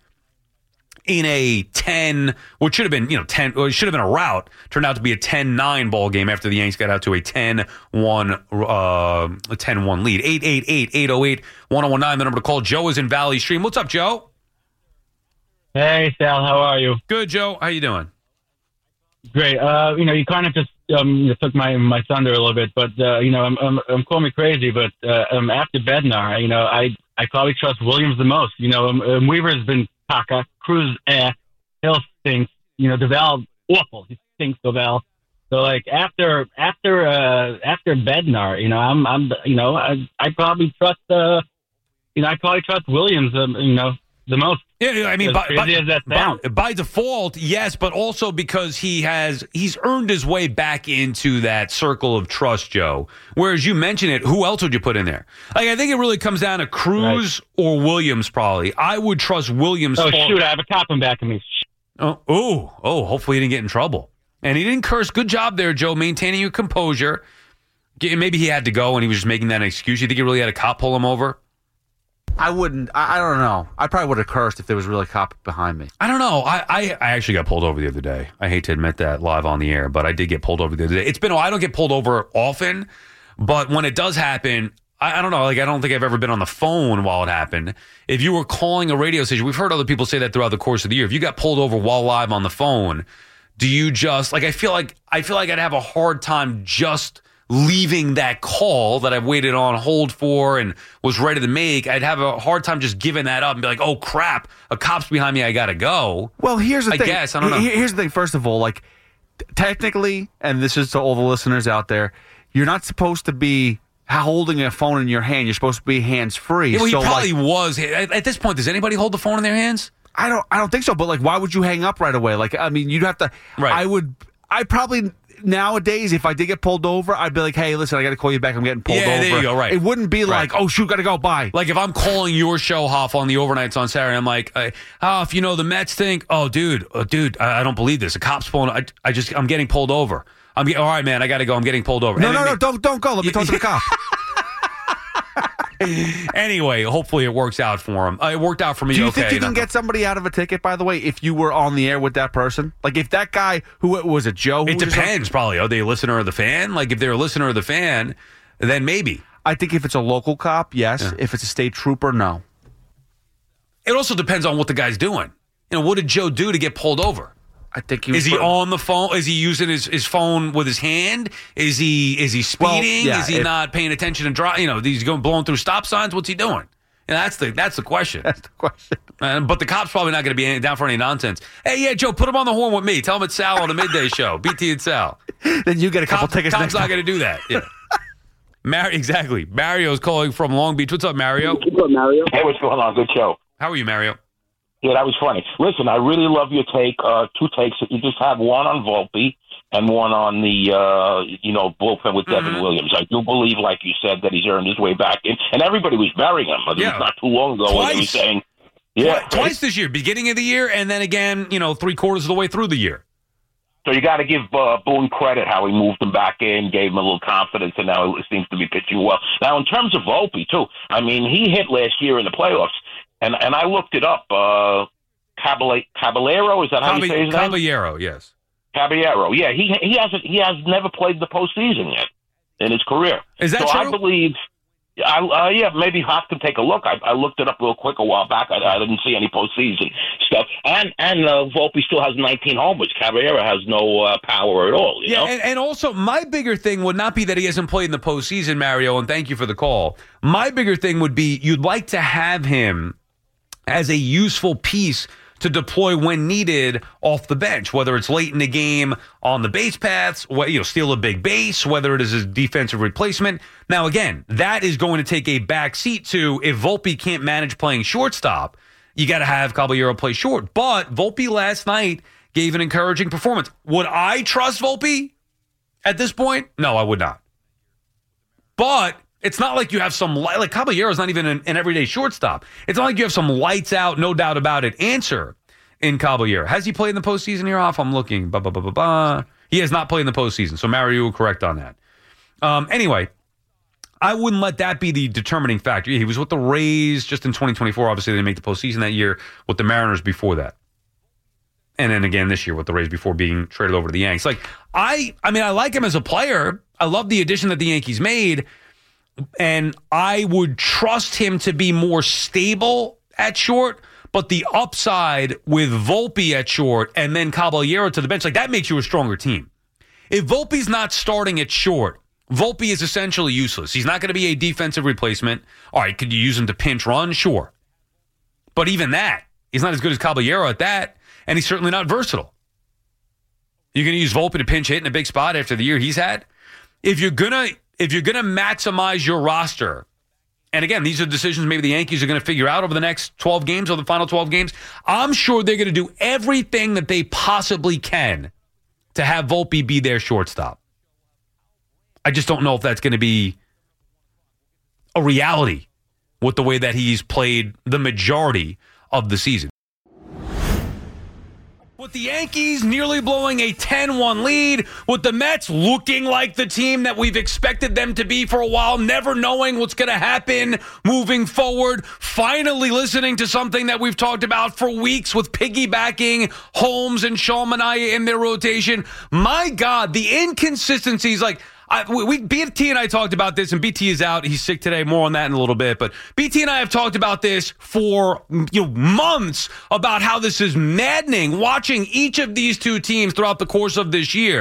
Speaker 18: in a 10, which should have been, 10, or it should have been a rout, turned out to be a 10-9 ball game after the Yankees got out to a 10-1 lead. 888-808-1019, the number to call. Joe is in Valley Stream. What's up, Joe?
Speaker 19: Hey, Sal, how are you?
Speaker 18: Good, Joe. How you doing?
Speaker 19: Great. You kind of just took my thunder a little bit, but I'm calling me crazy, but after Bednar, I probably trust Williams the most. Weaver's been caca, Cruz, Hill stinks. Duvall awful. He stinks, Duvall. So like after Bednar, I probably trust Williams. The most.
Speaker 18: Yeah, I mean, by default, yes, but also because he's earned his way back into that circle of trust, Joe. Whereas you mentioned it, who else would you put in there? Like, I think it really comes down to Cruz or Williams, probably. I would trust Williams.
Speaker 19: Oh, shoot, I have a cop in back of me.
Speaker 18: Oh, hopefully he didn't get in trouble. And he didn't curse. Good job there, Joe, maintaining your composure. Maybe he had to go and he was just making that an excuse. You think he really had a cop pull him over?
Speaker 20: I wouldn't. I don't know. I probably would have cursed if there was really a cop behind me.
Speaker 18: I don't know. I actually got pulled over the other day. I hate to admit that live on the air, but I did get pulled over the other day. I don't get pulled over often, but when it does happen, I don't know. Like, I don't think I've ever been on the phone while it happened. If you were calling a radio station, we've heard other people say that throughout the course of the year. If you got pulled over while live on the phone, do you just I feel like I'd have a hard time just leaving that call that I've waited on hold for and was ready to make. I'd have a hard time just giving that up and be like, oh, crap, a cop's behind me, I got to go.
Speaker 20: Well, here's the thing.
Speaker 18: I guess, I don't know.
Speaker 20: Here's the thing, first of all, technically, and this is to all the listeners out there, you're not supposed to be holding a phone in your hand. You're supposed to be hands free.
Speaker 18: Yeah, well, he probably was. At this point, does anybody hold the phone in their hands?
Speaker 20: I don't think so. But like, why would you hang up right away? Like, I mean, you'd have to.
Speaker 18: Right.
Speaker 20: I probably nowadays, if I did get pulled over, I'd be like, hey, listen, I got to call you back. I'm getting pulled over.
Speaker 18: There you go. Right.
Speaker 20: It wouldn't be like, oh shoot, got to go. Bye.
Speaker 18: Like if I'm calling your show, Hoff, on the overnights on Saturday, I'm like, Hoff, the Mets think, dude, I don't believe this. A cop's pulling. I'm getting pulled over. All right, man, I got to go. I'm getting pulled over.
Speaker 20: No, don't go. Let me talk to the cop.
Speaker 18: Anyway, hopefully it works out for him. It worked out for me.
Speaker 20: Do you think you can get somebody out of a ticket, by the way, if you were on the air with that person? Like if that guy, who was it, Joe?
Speaker 18: It depends, probably. Are they a listener or the fan? Like if they're a listener or the fan, then maybe.
Speaker 20: I think if it's a local cop, yes. Yeah. If it's a state trooper, no.
Speaker 18: It also depends on what the guy's doing. What did Joe do to get pulled over?
Speaker 20: I think he was.
Speaker 18: Is he on the phone? Is he using his phone with his hand? Is he speeding? Is he not paying attention and driving? He's going blowing through stop signs. What's he doing? That's the question.
Speaker 20: That's the question.
Speaker 18: But the cop's probably not going to be down for any nonsense. Hey, yeah, Joe, put him on the horn with me. Tell him it's Sal on the midday show. BT and Sal.
Speaker 20: Then you get a couple tickets.
Speaker 18: Cop's not going to do that. Yeah. Exactly. Mario's calling from Long Beach. What's up, Mario?
Speaker 21: What's up, Mario? Hey, what's going on? Good show.
Speaker 18: How are you, Mario?
Speaker 21: Yeah, that was funny. Listen, I really love your take. 2 takes. You just have one on Volpe and one on the, bullpen with Devin Williams. I do believe, like you said, that he's earned his way back in. And everybody was burying him. It was not too long ago when he was saying,
Speaker 18: twice this year, beginning of the year, and then again, 3/4 of the way through the year.
Speaker 21: So you got to give Boone credit how he moved him back in, gave him a little confidence, and now he seems to be pitching well. Now, in terms of Volpe, too, I mean, he hit last year in the playoffs. And I looked it up. Caballero, is that how you say his name?
Speaker 18: Caballero, yes.
Speaker 21: Caballero, yeah. He has never played the postseason yet in his career.
Speaker 18: Is that
Speaker 21: so
Speaker 18: true?
Speaker 21: I believe. Maybe Hoff can take a look. I looked it up real quick a while back. I didn't see any postseason stuff. And Volpe still has 19 homers. Caballero has no power at all. You know?
Speaker 18: And also my bigger thing would not be that he hasn't played in the postseason, Mario, and thank you for the call. My bigger thing would be you'd like to have him as a useful piece to deploy when needed off the bench, whether it's late in the game on the base paths, steal a big base, whether it is a defensive replacement. Now, again, that is going to take a back seat to if Volpe can't manage playing shortstop, you got to have Caballero play short. But Volpe last night gave an encouraging performance. Would I trust Volpe at this point? No, I would not. But it's not like you have some, like Caballero's not even an everyday shortstop. It's not like you have some lights out, no doubt about it answer in Caballero. Has he played in the postseason here off? I'm looking. He has not played in the postseason. So Mario, you were correct on that. Anyway, I wouldn't let that be the determining factor. He was with the Rays just in 2024. Obviously, they didn't make the postseason that year, with the Mariners before that. And then again this year with the Rays before being traded over to the Yankees. Like, I like him as a player. I love the addition that the Yankees made. And I would trust him to be more stable at short, but the upside with Volpe at short and then Caballero to the bench, like that makes you a stronger team. If Volpe's not starting at short, Volpe is essentially useless. He's not going to be a defensive replacement. All right, could you use him to pinch run? Sure. But even that, he's not as good as Caballero at that, and he's certainly not versatile. You're going to use Volpe to pinch hit in a big spot after the year he's had? If you're going to maximize your roster, and again, these are decisions maybe the Yankees are going to figure out over the next 12 games or the final 12 games, I'm sure they're going to do everything that they possibly can to have Volpe be their shortstop. I just don't know if that's going to be a reality with the way that he's played the majority of the season. With the Yankees nearly blowing a 10-1 lead, with the Mets looking like the team that we've expected them to be for a while, never knowing what's going to happen moving forward, finally listening to something that we've talked about for weeks with piggybacking Holmes and Sean Manaea in their rotation. My God, the inconsistencies, BT and I talked about this, and BT is out. He's sick today. More on that in a little bit. But BT and I have talked about this for months about how this is maddening, watching each of these two teams throughout the course of this year.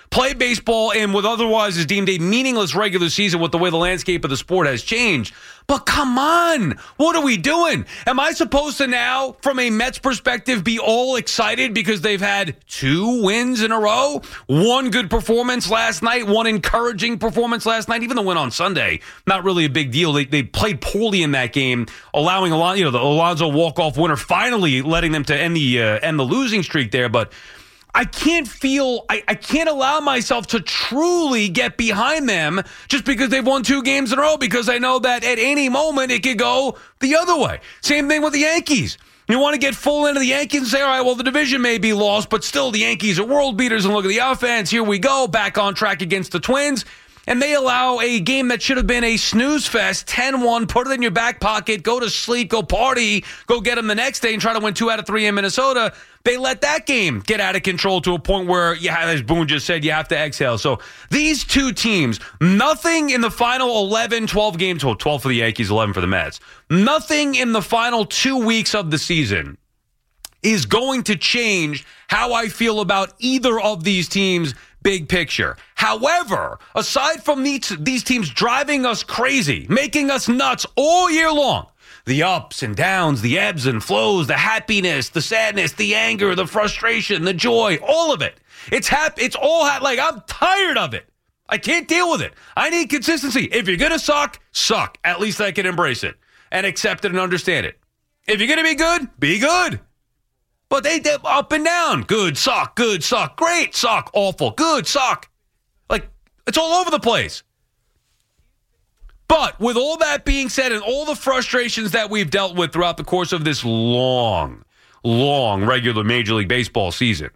Speaker 18: play baseball in what otherwise is deemed a meaningless regular season with the way the landscape of the sport has changed. But come on, what are we doing? Am I supposed to now, from a Mets perspective, be all excited because they've had 2 wins in a row? One good performance last night, one encouraging performance last night, even the win on Sunday. Not really a big deal. They played poorly in that game, allowing the Alonso walk-off winner, finally letting them to end the losing streak there. But I can't allow myself to truly get behind them just because they've won 2 games in a row, because I know that at any moment it could go the other way. Same thing with the Yankees. You want to get full into the Yankees and say, all right, well, the division may be lost, but still the Yankees are world beaters, and look at the offense. Here we go, back on track against the Twins. And they allow a game that should have been a snooze fest, 10-1, put it in your back pocket, go to sleep, go party, go get them the next day and try to win 2 out of 3 in Minnesota. They let that game get out of control to a point where, as Boone just said, you have to exhale. So these 2 teams, nothing in the final 11, 12 games, 12 for the Yankees, 11 for the Mets, nothing in the final 2 weeks of the season is going to change how I feel about either of these teams big picture. However, aside from these teams driving us crazy, making us nuts all year long, the ups and downs, the ebbs and flows, the happiness, the sadness, the anger, the frustration, the joy, all of it. It's all like, I'm tired of it. I can't deal with it. I need consistency. If you're going to suck, suck. At least I can embrace it and accept it and understand it. If you're going to be good. But they up and down. Good, suck, great, suck, awful, good, suck. Like, it's all over the place. But with all that being said and all the frustrations that we've dealt with throughout the course of this long regular Major League Baseball season,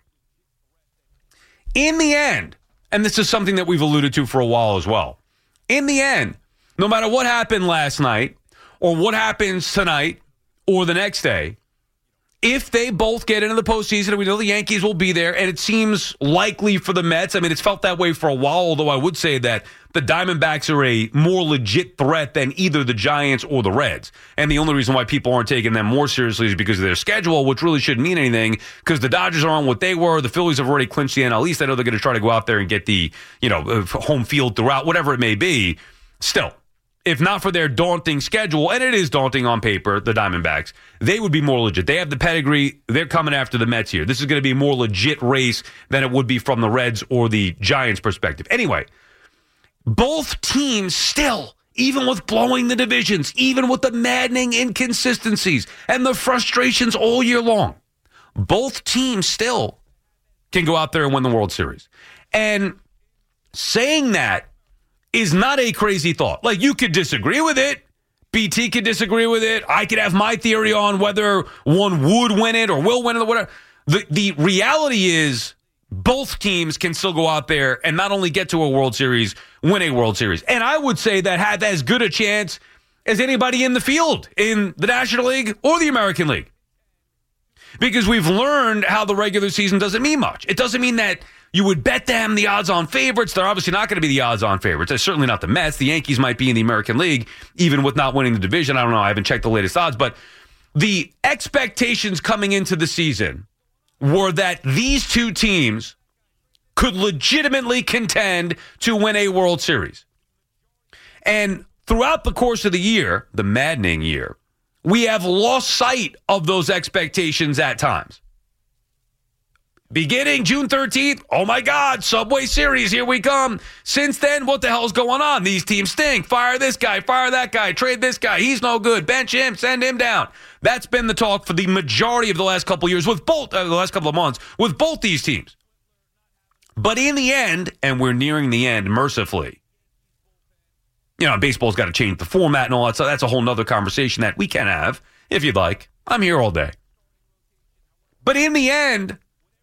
Speaker 18: in the end, and this is something that we've alluded to for a while as well, in the end, no matter what happened last night or what happens tonight or the next day, if they both get into the postseason, and we know the Yankees will be there, and it seems likely for the Mets. I mean, it's felt that way for a while, although I would say that the Diamondbacks are a more legit threat than either the Giants or the Reds. And the only reason why people aren't taking them more seriously is because of their schedule, which really shouldn't mean anything, because the Dodgers are on what they were. The Phillies have already clinched the NL East. I know they're going to try to go out there and get the home field throughout, whatever it may be. Still, if not for their daunting schedule, and it is daunting on paper, the Diamondbacks, they would be more legit. They have the pedigree. They're coming after the Mets here. This is going to be a more legit race than it would be from the Reds or the Giants' perspective. Anyway, both teams still, even with blowing the divisions, even with the maddening inconsistencies and the frustrations all year long, both teams still can go out there and win the World Series. And saying that is not a crazy thought. Like, you could disagree with it. BT could disagree with it. I could have my theory on whether one would win it or will win it or whatever. The reality is both teams can still go out there and not only get to a World Series, win a World Series. And I would say that have as good a chance as anybody in the field in the National League or the American League. Because we've learned how the regular season doesn't mean much. It doesn't mean that you would bet them the odds-on favorites. They're obviously not going to be the odds-on favorites. They're certainly not the Mets. The Yankees might be in the American League, even with not winning the division. I don't know. I haven't checked the latest odds. But the expectations coming into the season were that these 2 teams could legitimately contend to win a World Series. And throughout the course of the year, the maddening year, we have lost sight of those expectations at times. Beginning June 13th, oh my God, Subway Series, here we come. Since then, what the hell's going on? These teams stink. Fire this guy, fire that guy, trade this guy. He's no good. Bench him, send him down. That's been the talk for the majority of the last couple of years with both, the last couple of months with both these teams. But in the end, and we're nearing the end mercifully, baseball's got to change the format and all that. So that's a whole nother conversation that we can have if you'd like. I'm here all day. But in the end,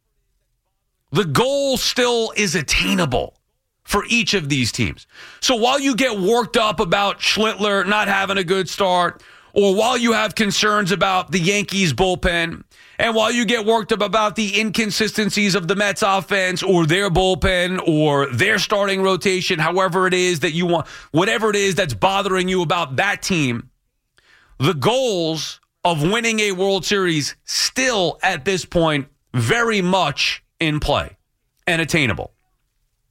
Speaker 18: the goal still is attainable for each of these teams. So while you get worked up about Schlittler not having a good start, or while you have concerns about the Yankees bullpen, and while you get worked up about the inconsistencies of the Mets offense or their bullpen or their starting rotation, however it is that you want, whatever it is that's bothering you about that team, the goals of winning a World Series still at this point very much in play and attainable.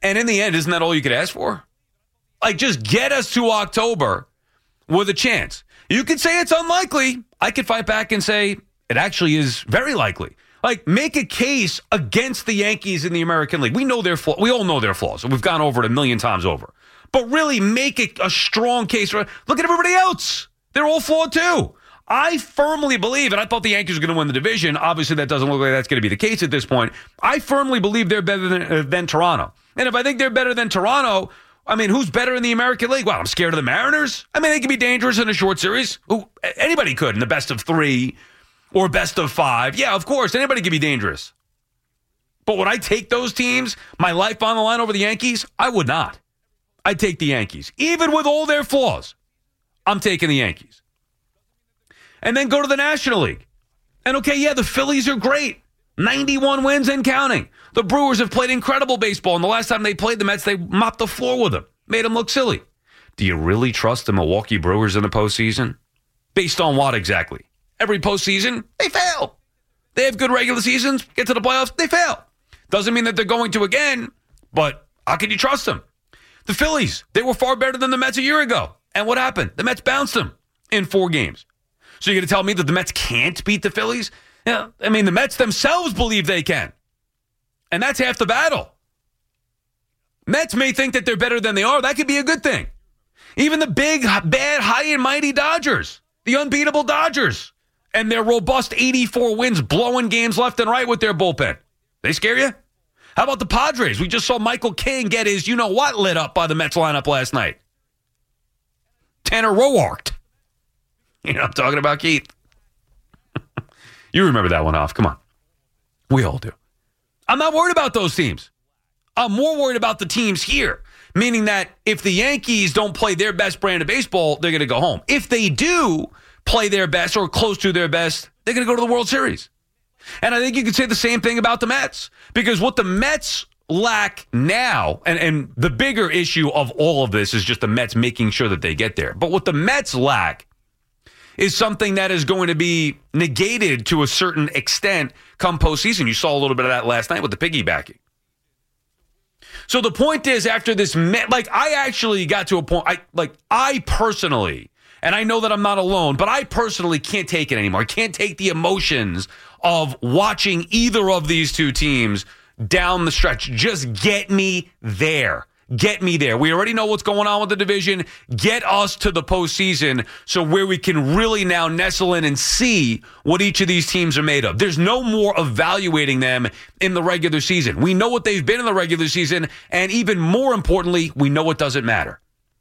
Speaker 18: And in the end, isn't that all you could ask for? Like, just get us to October with a chance. You could say it's unlikely. I could fight back and say it actually is very likely. Like, make a case against the Yankees in the American League. We know their flaws. We all know their flaws. We've gone over it a million times over. But really make it a strong case. Look at everybody else. They're all flawed too. I firmly believe, and I thought the Yankees were going to win the division. Obviously, that doesn't look like that's going to be the case at this point. I firmly believe they're better than Toronto. And if I think they're better than Toronto, I mean, who's better in the American League? Well, I'm scared of the Mariners. I mean, they can be dangerous in a short series. Anybody could in the best of 3 or best of 5. Yeah, of course, anybody can be dangerous. But would I take those teams, my life on the line over the Yankees? I would not. I'd take the Yankees. Even with all their flaws, I'm taking the Yankees. And then go to the National League. And okay, yeah, the Phillies are great. 91 wins and counting. The Brewers have played incredible baseball, and the last time they played the Mets, they mopped the floor with them. Made them look silly. Do you really trust the Milwaukee Brewers in the postseason? Based on what exactly? Every postseason, they fail. They have good regular seasons, get to the playoffs, they fail. Doesn't mean that they're going to again, but how can you trust them? The Phillies, they were far better than the Mets a year ago. And what happened? The Mets bounced them in 4 games. So you're going to tell me that the Mets can't beat the Phillies? Yeah, I mean, the Mets themselves believe they can. And that's half the battle. Mets may think that they're better than they are. That could be a good thing. Even the big, bad, high and mighty Dodgers, the unbeatable Dodgers, and their robust 84 wins, blowing games left and right with their bullpen. They scare you? How about the Padres? We just saw Michael King get his you-know-what lit up by the Mets lineup last night. Tanner Roark. You know what I'm talking about, Keith? You remember that one off. Come on. We all do. I'm not worried about those teams. I'm more worried about the teams here, meaning that if the Yankees don't play their best brand of baseball, they're going to go home. If they do play their best or close to their best, they're going to go to the World Series. And I think you could say the same thing about the Mets, because what the Mets lack now, and the bigger issue of all of this is just the Mets making sure that they get there. But what the Mets lack is something that is going to be negated to a certain extent come postseason. You saw a little bit of that last night with the piggybacking. So the point is, after this, I actually got to a point, I personally, and I know that I'm not alone, but I personally can't take it anymore. I can't take the emotions of watching either of these two teams down the stretch. Just get me there. Get me there. We already know what's going on with the division. Get us to the postseason so where we can really now nestle in and see what each of these teams are made of. There's no more evaluating them in the regular season. We know what they've been in the regular season, and even more importantly, we know it doesn't matter.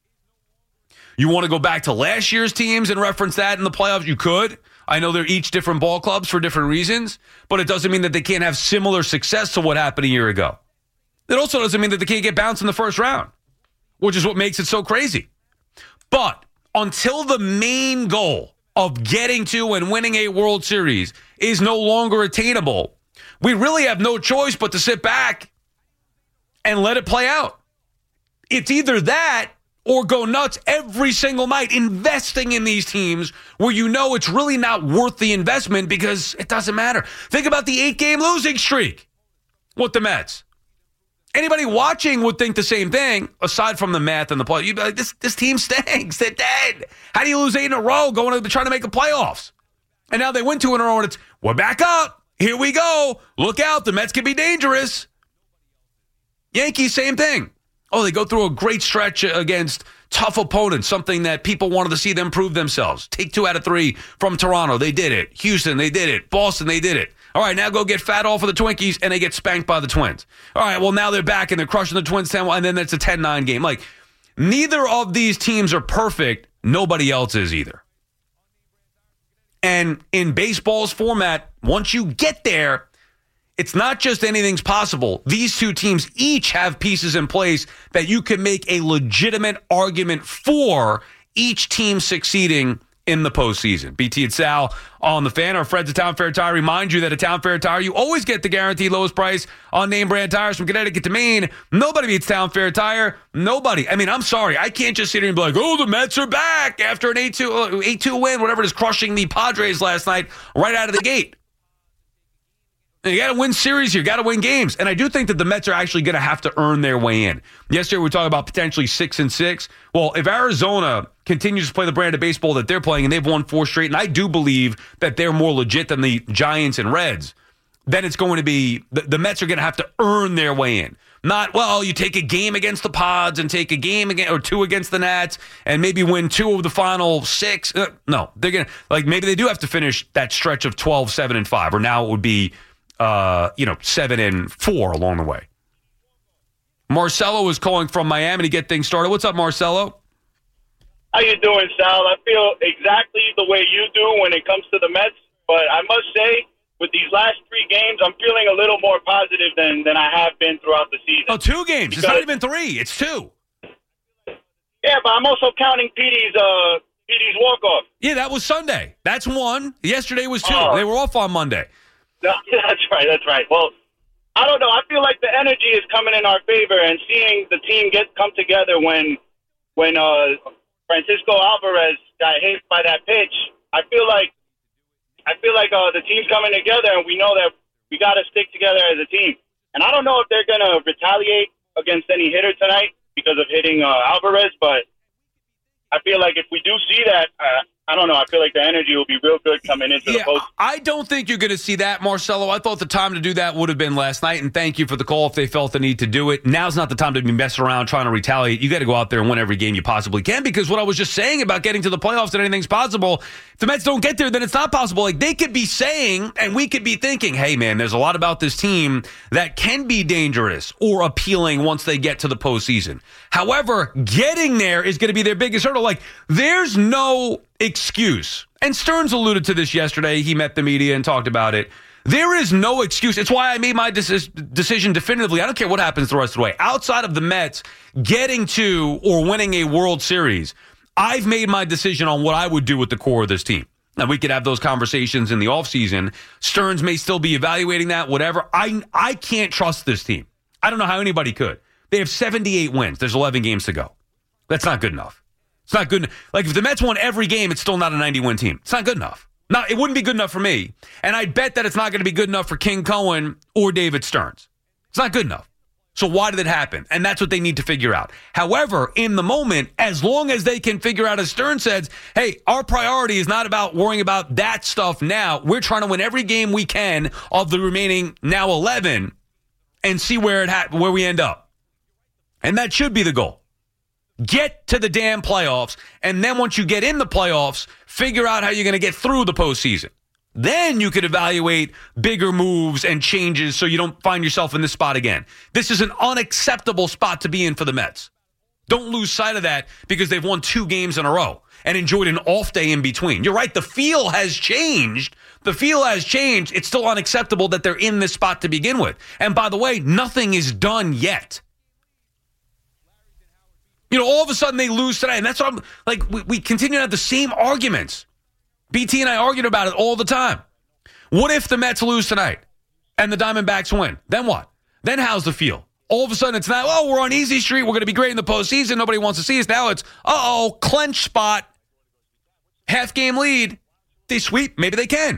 Speaker 18: You want to go back to last year's teams and reference that in the playoffs? You could. I know they're each different ball clubs for different reasons, but it doesn't mean that they can't have similar success to what happened a year ago. It also doesn't mean that they can't get bounced in the first round, which is what makes it so crazy. But until the main goal of getting to and winning a World Series is no longer attainable, we really have no choice but to sit back and let it play out. It's either that or go nuts every single night investing in these teams where you know it's really not worth the investment because it doesn't matter. Think about the 8-game losing streak with the Mets. Anybody watching would think the same thing, aside from the math and the play. You'd be like, this team stinks. They're dead. How do you lose 8 in a row going to trying to make the playoffs? And now they win 2 in a row, and we're back up. Here we go. Look out. The Mets can be dangerous. Yankees, same thing. Oh, they go through a great stretch against tough opponents, something that people wanted to see them prove themselves. Take 2 out of 3 from Toronto. They did it. Houston, they did it. Boston, they did it. All right, now go get fat all for the Twinkies, and they get spanked by the Twins. All right, well, now they're back, and they're crushing the Twins 10-1, and then it's a 10-9 game. Like, neither of these teams are perfect. Nobody else is either. And in baseball's format, once you get there, it's not just anything's possible. These two teams each have pieces in place that you can make a legitimate argument for each team succeeding in the postseason. BT and Sal on the Fan. Our friends at Town Fair Tire remind you that at Town Fair Tire, you always get the guaranteed lowest price on name brand tires from Connecticut to Maine. Nobody beats Town Fair Tire. Nobody. I mean, I'm sorry. I can't just sit here and be like, oh, the Mets are back after an 8-2 win, whatever it is, crushing the Padres last night right out of the gate. You got to win series. You got to win games. And I do think that the Mets are actually going to have to earn their way in. Yesterday, we were talking about potentially 6-6. Well, if Arizona continues to play the brand of baseball that they're playing, and they've won 4 straight, and I do believe that they're more legit than the Giants and Reds, then it's going to be the Mets are going to have to earn their way in. Not, well, you take a game against the Pods and take a game or 2 against the Nats and maybe win 2 of the final 6. No, they're going to, maybe they do have to finish that stretch of 12, 7, and 5, or now it would be 7 and 4 along the way. Marcelo is calling from Miami to get things started. What's up, Marcelo?
Speaker 7: How you doing, Sal? I feel exactly the way you do when it comes to the Mets, but I must say, with these last 3 games, I'm feeling a little more positive than I have been throughout the season.
Speaker 18: Oh, 2 games. It's not even 3. It's 2.
Speaker 7: Yeah, but I'm also counting Petey's walk-off.
Speaker 18: Yeah, that was Sunday. That's 1. Yesterday was 2. They were off on Monday.
Speaker 7: No, that's right. Well, I don't know. I feel like the energy is coming in our favor, and seeing the team come together when Francisco Alvarez got hit by that pitch, I feel like the team's coming together, and we know that we got to stick together as a team. And I don't know if they're going to retaliate against any hitter tonight because of hitting Alvarez, but I feel like if we do see that, I don't know. I feel like the energy will be real good coming into the post.
Speaker 18: I don't think you're going to see that, Marcelo. I thought the time to do that would have been last night, and thank you for the call if they felt the need to do it. Now's not the time to be messing around trying to retaliate. You got to go out there and win every game you possibly can, because what I was just saying about getting to the playoffs and anything's possible, if the Mets don't get there, then it's not possible. Like, they could be saying, and we could be thinking, hey, man, there's a lot about this team that can be dangerous or appealing once they get to the postseason. However, getting there is going to be their biggest hurdle. Like, there's no excuse. And Stearns alluded to this yesterday. He met the media and talked about it. There is no excuse. It's why I made my decision definitively. I don't care what happens the rest of the way. Outside of the Mets getting to or winning a World Series, I've made my decision on what I would do with the core of this team. Now, we could have those conversations in the offseason. Stearns may still be evaluating that, whatever. I can't trust this team. I don't know how anybody could. They have 78 wins. There's 11 games to go. That's not good enough. It's not good. Like, if the Mets won every game, it's still not a 90-win team. It's not good enough. Now, it wouldn't be good enough for me. And I bet that it's not going to be good enough for King Cohen or David Stearns. It's not good enough. So why did it happen? And that's what they need to figure out. However, in the moment, as long as they can figure out, as Stearns says, hey, our priority is not about worrying about that stuff now. We're trying to win every game we can of the remaining now 11 and see where we end up. And that should be the goal. Get to the damn playoffs, and then once you get in the playoffs, figure out how you're going to get through the postseason. Then you could evaluate bigger moves and changes so you don't find yourself in this spot again. This is an unacceptable spot to be in for the Mets. Don't lose sight of that because they've won 2 games in a row and enjoyed an off day in between. You're right, the feel has changed. It's still unacceptable that they're in this spot to begin with. And by the way, nothing is done yet. You know, all of a sudden they lose tonight, and that's what I'm like. We continue to have the same arguments. BT and I argued about it all the time. What if the Mets lose tonight and the Diamondbacks win? Then what? Then how's the feel? All of a sudden it's not, oh, we're on easy street. We're going to be great in the postseason. Nobody wants to see us. Now it's, clench spot, half game lead. They sweep. Maybe they can.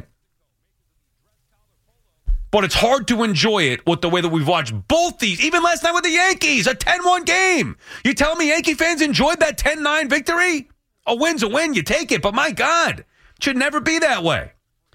Speaker 18: But it's hard to enjoy it with the way that we've watched both these. Even last night with the Yankees, a 10-1 game. You telling me Yankee fans enjoyed that 10-9 victory? A win's a win. You take it. But my God, it should never be that way.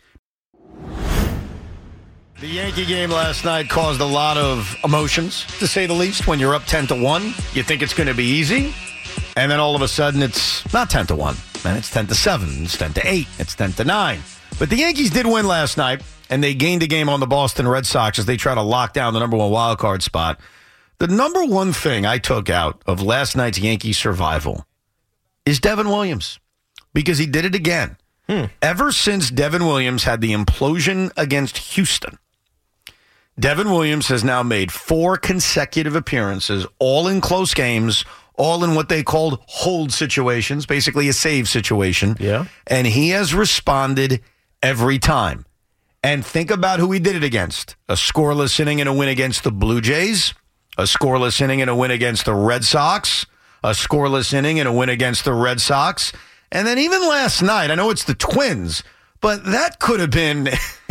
Speaker 13: The Yankee game last night caused a lot of emotions, to say the least. When you're up 10-1, you think it's going to be easy. And then all of a sudden, it's not 10-1. And it's 10-7. It's 10-8. It's 10-9. But the Yankees did win last night. And they gained a game on the Boston Red Sox as they try to lock down the number 1 wild card spot. The number one thing I took out of last night's Yankee survival is Devin Williams, because he did it again. Ever since Devin Williams had the implosion against Houston, Devin Williams has now made 4 consecutive appearances, all in close games, all in what they called hold situations, basically a save situation.
Speaker 11: Yeah.
Speaker 13: And he has responded every time. And think about who he did it against. A scoreless inning and a win against the Blue Jays. A scoreless inning and a win against the Red Sox. A scoreless inning and a win against the Red Sox. And then even last night, I know it's the Twins, but that could have been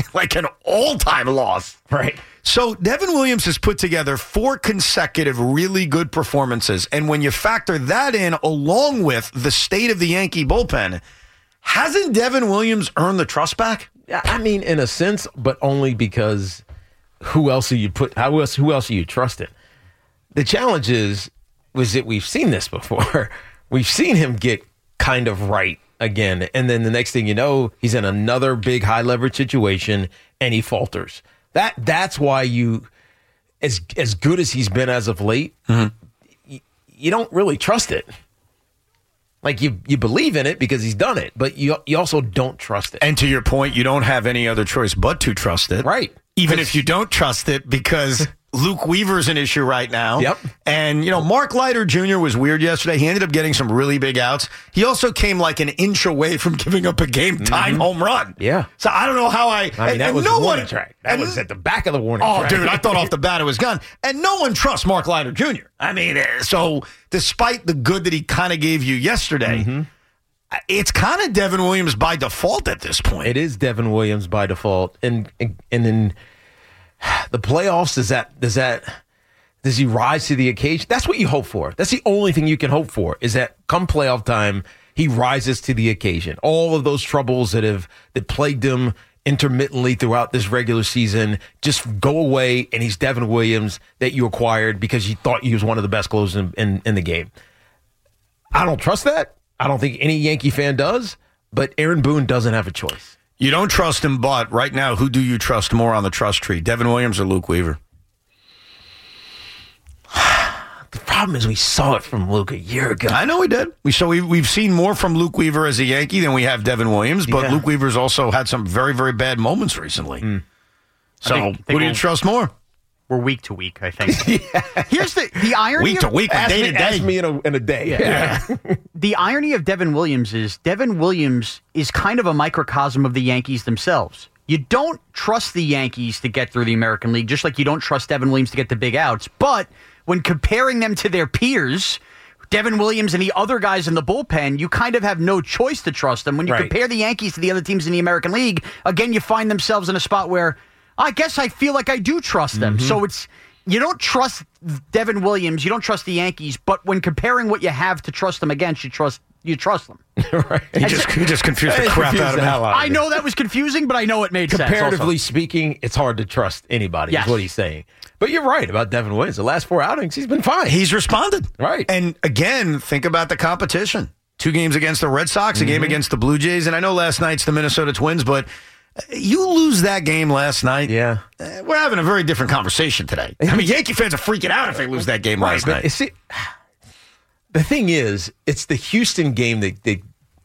Speaker 13: like an all-time loss.
Speaker 11: Right.
Speaker 13: So Devin Williams has put together 4 consecutive really good performances. And when you factor that in along with the state of the Yankee bullpen, hasn't Devin Williams earned the trust back?
Speaker 11: Yeah, I mean, in a sense, but only because who else are you trusting? The challenge was that we've seen this before. We've seen him get kind of right again. And then the next thing you know, he's in another big high leverage situation and he falters. That's why you, as good as he's been as of late, you don't really trust it. Like you believe in it because he's done it, but you also don't trust it.
Speaker 13: And to your point, you don't have any other choice but to trust it.
Speaker 11: Right.
Speaker 13: Even if you don't trust it, because Luke Weaver's an issue right now.
Speaker 11: Yep.
Speaker 13: And, Mark Leiter Jr. was weird yesterday. He ended up getting some really big outs. He also came like an inch away from giving up a game-tying home run.
Speaker 11: Yeah.
Speaker 13: So I don't know how
Speaker 11: that was the warning track. That was at the back of the warning track.
Speaker 13: Oh, dude, I thought off the bat it was gone. And no one trusts Mark Leiter Jr. I mean, so despite the good that he kind of gave you yesterday, it's kind of Devin Williams by default at this point.
Speaker 11: It is Devin Williams by default. And in the playoffs, does he rise to the occasion? That's what you hope for. That's the only thing you can hope for, is that come playoff time, he rises to the occasion. All of those troubles that plagued him intermittently throughout this regular season just go away, and he's Devin Williams that you acquired because you thought he was one of the best closers in the game. I don't trust that. I don't think any Yankee fan does, but Aaron Boone doesn't have a choice.
Speaker 13: You don't trust him, but right now, who do you trust more on the trust tree, Devin Williams or Luke Weaver?
Speaker 11: The problem is we saw it from Luke a year ago.
Speaker 13: I know we did. We've seen more from Luke Weaver as a Yankee than we have Devin Williams, but Luke Weaver's also had some very, very bad moments recently. So who do you trust more?
Speaker 14: We're week to week, I think. Here's the irony.
Speaker 13: Week to week, day to day.
Speaker 11: Ask me in a day.
Speaker 14: Yeah. The irony of Devin Williams is kind of a microcosm of the Yankees themselves. You don't trust the Yankees to get through the American League, just like you don't trust Devin Williams to get the big outs. But when comparing them to their peers, Devin Williams and the other guys in the bullpen, you kind of have no choice to trust them. When you compare the Yankees to the other teams in the American League, again, you find themselves in a spot where I guess I feel like I do trust them. So you don't trust Devin Williams, you don't trust the Yankees, but when comparing what you have to trust them against, you trust them.
Speaker 11: Right.
Speaker 13: You just confused the crap out of me.
Speaker 14: I know that was confusing, but I know it made sense.
Speaker 11: Comparatively speaking, it's hard to trust anybody, is what he's saying. But you're right about Devin Williams. The last 4 outings, he's been fine.
Speaker 13: He's responded.
Speaker 11: Right.
Speaker 13: And again, think about the competition. 2 games against the Red Sox, a game against the Blue Jays, and I know last night's the Minnesota Twins, but you lose that game last night.
Speaker 11: Yeah.
Speaker 13: We're having a very different conversation today. I mean, Yankee fans are freaking out if they lose that game last night.
Speaker 11: See, the thing is, it's the Houston game that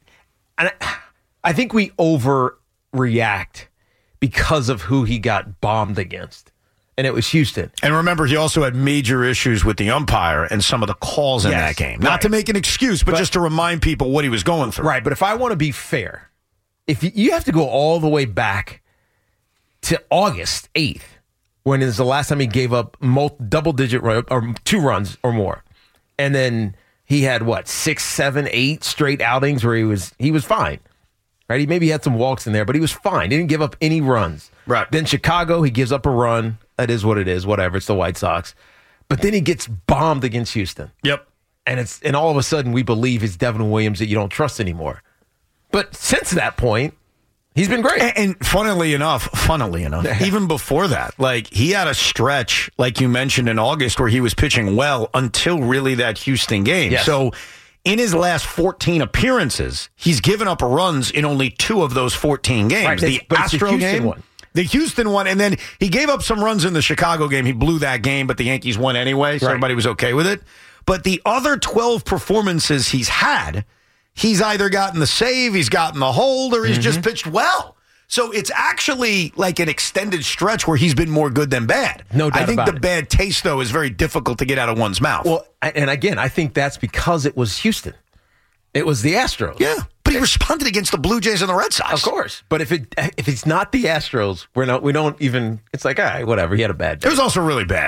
Speaker 11: I think we overreact because of who he got bombed against. And it was Houston.
Speaker 13: And remember, he also had major issues with the umpire and some of the calls in that game. Not to make an excuse, but just to remind people what he was going through.
Speaker 11: Right, but if I want to be fair, if you have to go all the way back to August 8th, when is the last time he gave up double-digit or 2 runs or more. And then he had, 6, 7, 8 straight outings where he was fine. Right? He maybe had some walks in there, but he was fine. He didn't give up any runs.
Speaker 13: Right.
Speaker 11: Then Chicago, he gives up a run. That is what it is. Whatever. It's the White Sox. But then he gets bombed against Houston.
Speaker 13: Yep.
Speaker 11: And all of a sudden we believe it's Devin Williams that you don't trust anymore. But since that point, he's been great.
Speaker 13: And funnily enough, even before that, he had a stretch, like you mentioned in August, where he was pitching well until really that Houston game.
Speaker 11: Yes.
Speaker 13: So in his last 14 appearances, he's given up runs in only 2 of those 14 games.
Speaker 11: Right,
Speaker 13: the Astro game, the Houston one, and then he gave up some runs in the Chicago game. He blew that game, but the Yankees won anyway, so everybody was okay with it. But the other 12 performances he's had, he's either gotten the save, he's gotten the hold, or he's just pitched well. So it's actually like an extended stretch where he's been more good than bad.
Speaker 11: No doubt
Speaker 13: I think
Speaker 11: about
Speaker 13: the
Speaker 11: it.
Speaker 13: bad taste, though, is very difficult to get out of one's mouth.
Speaker 11: Well, and again, I think that's because it was Houston. It was the Astros.
Speaker 13: Yeah, but he responded against the Blue Jays and the Red Sox.
Speaker 11: Of course. But if it's not the Astros, we don't even, it's like, all right, whatever, he had a bad day.
Speaker 13: It was also really bad.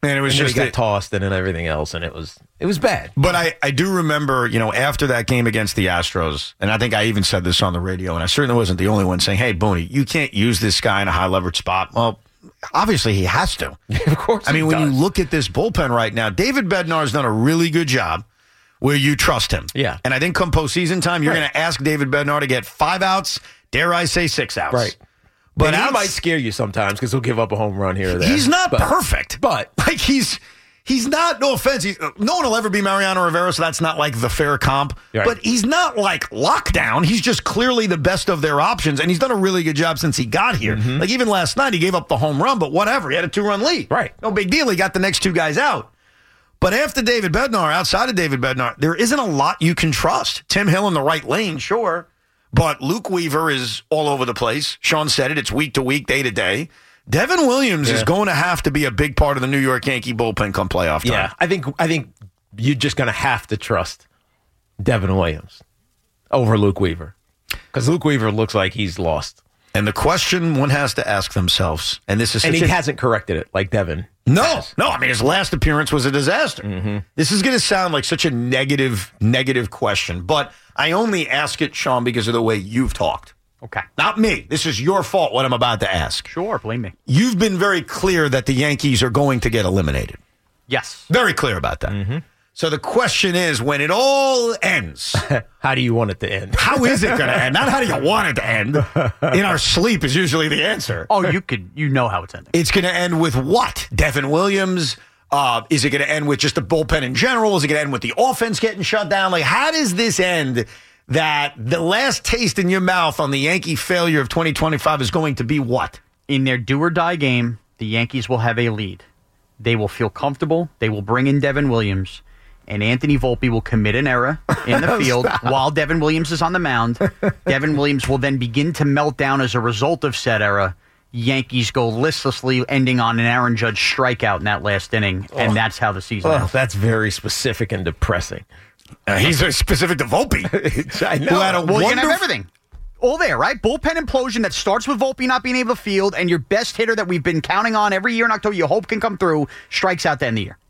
Speaker 13: And it was
Speaker 11: and
Speaker 13: just
Speaker 11: got tossed and everything else, and it was bad.
Speaker 13: But I do remember, after that game against the Astros, and I think I even said this on the radio, and I certainly wasn't the only one saying, hey, Booney, you can't use this guy in a high leverage spot. Well, obviously he has to.
Speaker 11: Of course.
Speaker 13: I mean, when you look at this bullpen right now, David Bednar's done a really good job where you trust him.
Speaker 11: Yeah.
Speaker 13: And I think come postseason time, you're going to ask David Bednar to get 5 outs, dare I say 6 outs.
Speaker 11: Right. But he might scare you sometimes because he'll give up a home run here or there.
Speaker 13: He's not perfect.
Speaker 11: But
Speaker 13: like he's not, no offense, no one will ever be Mariano Rivera, so that's not like the fair comp.
Speaker 11: Right.
Speaker 13: But he's not like lockdown. He's just clearly the best of their options, and he's done a really good job since he got here.
Speaker 11: Mm-hmm.
Speaker 13: Like even last night, he gave up the home run, but whatever. He had a 2-run lead.
Speaker 11: Right.
Speaker 13: No big deal. He got the next 2 guys out. But after David Bednar, outside of David Bednar, there isn't a lot you can trust. Tim Hill in the right lane, sure. But Luke Weaver is all over the place. Sean said it. It's week to week, day to day. Devin Williams is going to have to be a big part of the New York Yankee bullpen come playoff time.
Speaker 11: Yeah, I think you're just going to have to trust Devin Williams over Luke Weaver because Luke Weaver looks like he's lost.
Speaker 13: And the question one has to ask themselves, and this is,
Speaker 11: and he hasn't corrected it like Devin.
Speaker 13: No. I mean, his last appearance was a disaster.
Speaker 11: Mm-hmm.
Speaker 13: This is going to sound like such a negative question, but I only ask it, Sean, because of the way you've talked.
Speaker 14: Okay.
Speaker 13: Not me. This is your fault, what I'm about to ask.
Speaker 14: Sure, blame me.
Speaker 13: You've been very clear that the Yankees are going to get eliminated.
Speaker 14: Yes.
Speaker 13: Very clear about that.
Speaker 11: Mm-hmm.
Speaker 13: So the question is, when it all ends,
Speaker 11: how do you want it to end?
Speaker 13: How is it going to end? Not how do you want it to end. In our sleep is usually the answer.
Speaker 14: Oh, you know how it's ending.
Speaker 13: It's going to end with what? Devin Williams? Is it going to end with just the bullpen in general? Is it going to end with the offense getting shut down? Like, how does this end that the last taste in your mouth on the Yankee failure of 2025 is going to be what?
Speaker 14: In their do-or-die game, the Yankees will have a lead. They will feel comfortable. They will bring in Devin Williams. And Anthony Volpe will commit an error in the field while Devin Williams is on the mound. Devin Williams will then begin to melt down as a result of said error. Yankees go listlessly, ending on an Aaron Judge strikeout in that last inning, and that's how the season ends.
Speaker 11: That's very specific and depressing.
Speaker 13: He's very specific to Volpe.
Speaker 11: I know.
Speaker 13: Who had a
Speaker 14: well, you can have everything. All there, right? Bullpen implosion that starts with Volpe not being able to field, and your best hitter that we've been counting on every year in October, you hope can come through, strikes out to end the year.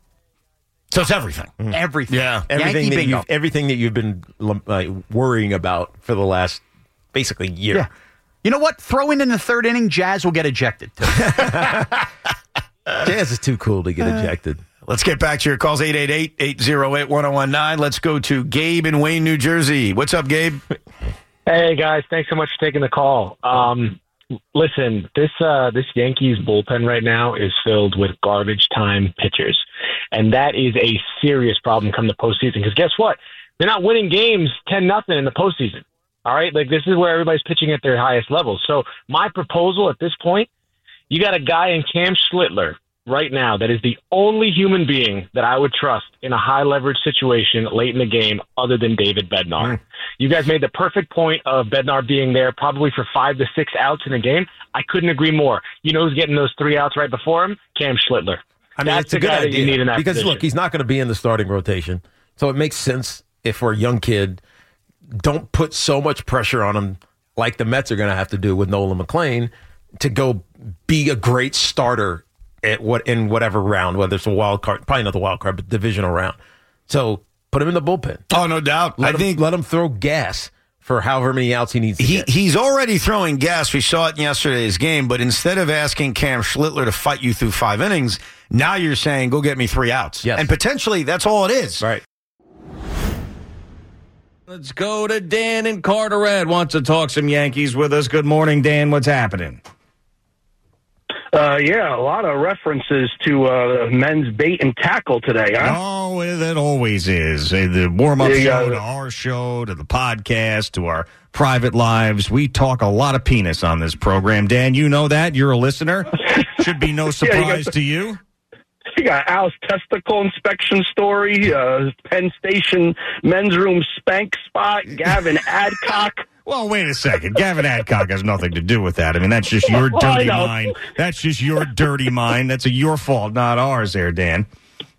Speaker 13: So it's everything.
Speaker 14: Everything.
Speaker 13: Yeah.
Speaker 11: Everything that you've been worrying about for the last basically year.
Speaker 14: Yeah. You know what? Throw in the 3rd inning, Jazz will get ejected. Too.
Speaker 11: Jazz is too cool to get ejected.
Speaker 13: Let's get back to your calls, 888-808-1019. Let's go to Gabe in Wayne, New Jersey. What's up, Gabe?
Speaker 9: Hey, guys. Thanks so much for taking the call. Listen, this Yankees bullpen right now is filled with garbage time pitchers. And that is a serious problem come the postseason. Because guess what? They're not winning games 10-0 in the postseason. All right? Like, this is where everybody's pitching at their highest level. So my proposal at this point, you got a guy in Cam Schlittler right now that is the only human being that I would trust in a high-leverage situation late in the game other than David Bednar. You guys made the perfect point of Bednar being there probably for 5 to 6 outs in a game. I couldn't agree more. You know who's getting those 3 outs right before him? Cam Schlittler.
Speaker 11: I mean,
Speaker 9: That's
Speaker 11: it's a good
Speaker 9: guy that
Speaker 11: idea
Speaker 9: you need in that
Speaker 11: because
Speaker 9: position.
Speaker 11: look, he's not going to be in the starting rotation, so it makes sense if for a young kid, don't put so much pressure on him like the Mets are going to have to do with Nolan McLean to go be a great starter in whatever round, whether it's a wild card, probably not the wild card, but divisional round. So put him in the bullpen.
Speaker 13: Oh, no doubt.
Speaker 11: Let him throw gas for however many outs he needs to get.
Speaker 13: He's already throwing gas. We saw it in yesterday's game, but instead of asking Cam Schlittler to fight you through 5 innings, now you're saying, go get me 3 outs.
Speaker 11: Yes.
Speaker 13: And potentially, that's all it is.
Speaker 11: Right.
Speaker 5: Let's go to Dan in Carteret. Wants to talk some Yankees with us. Good morning, Dan. What's happening?
Speaker 22: Yeah, a lot of references to men's bait and tackle today, huh?
Speaker 5: Oh, it always is. The warm-up show, to our show, to the podcast, to our private lives. We talk a lot of penis on this program. Dan, you know that. You're a listener. Should be no surprise to you.
Speaker 22: You got Al's testicle inspection story, Penn Station men's room spank spot, Gavin Adcock.
Speaker 5: Well, wait a second. Gavin Adcock has nothing to do with that. I mean, that's just your dirty mind. That's just your dirty mind. That's your fault, not ours there, Dan.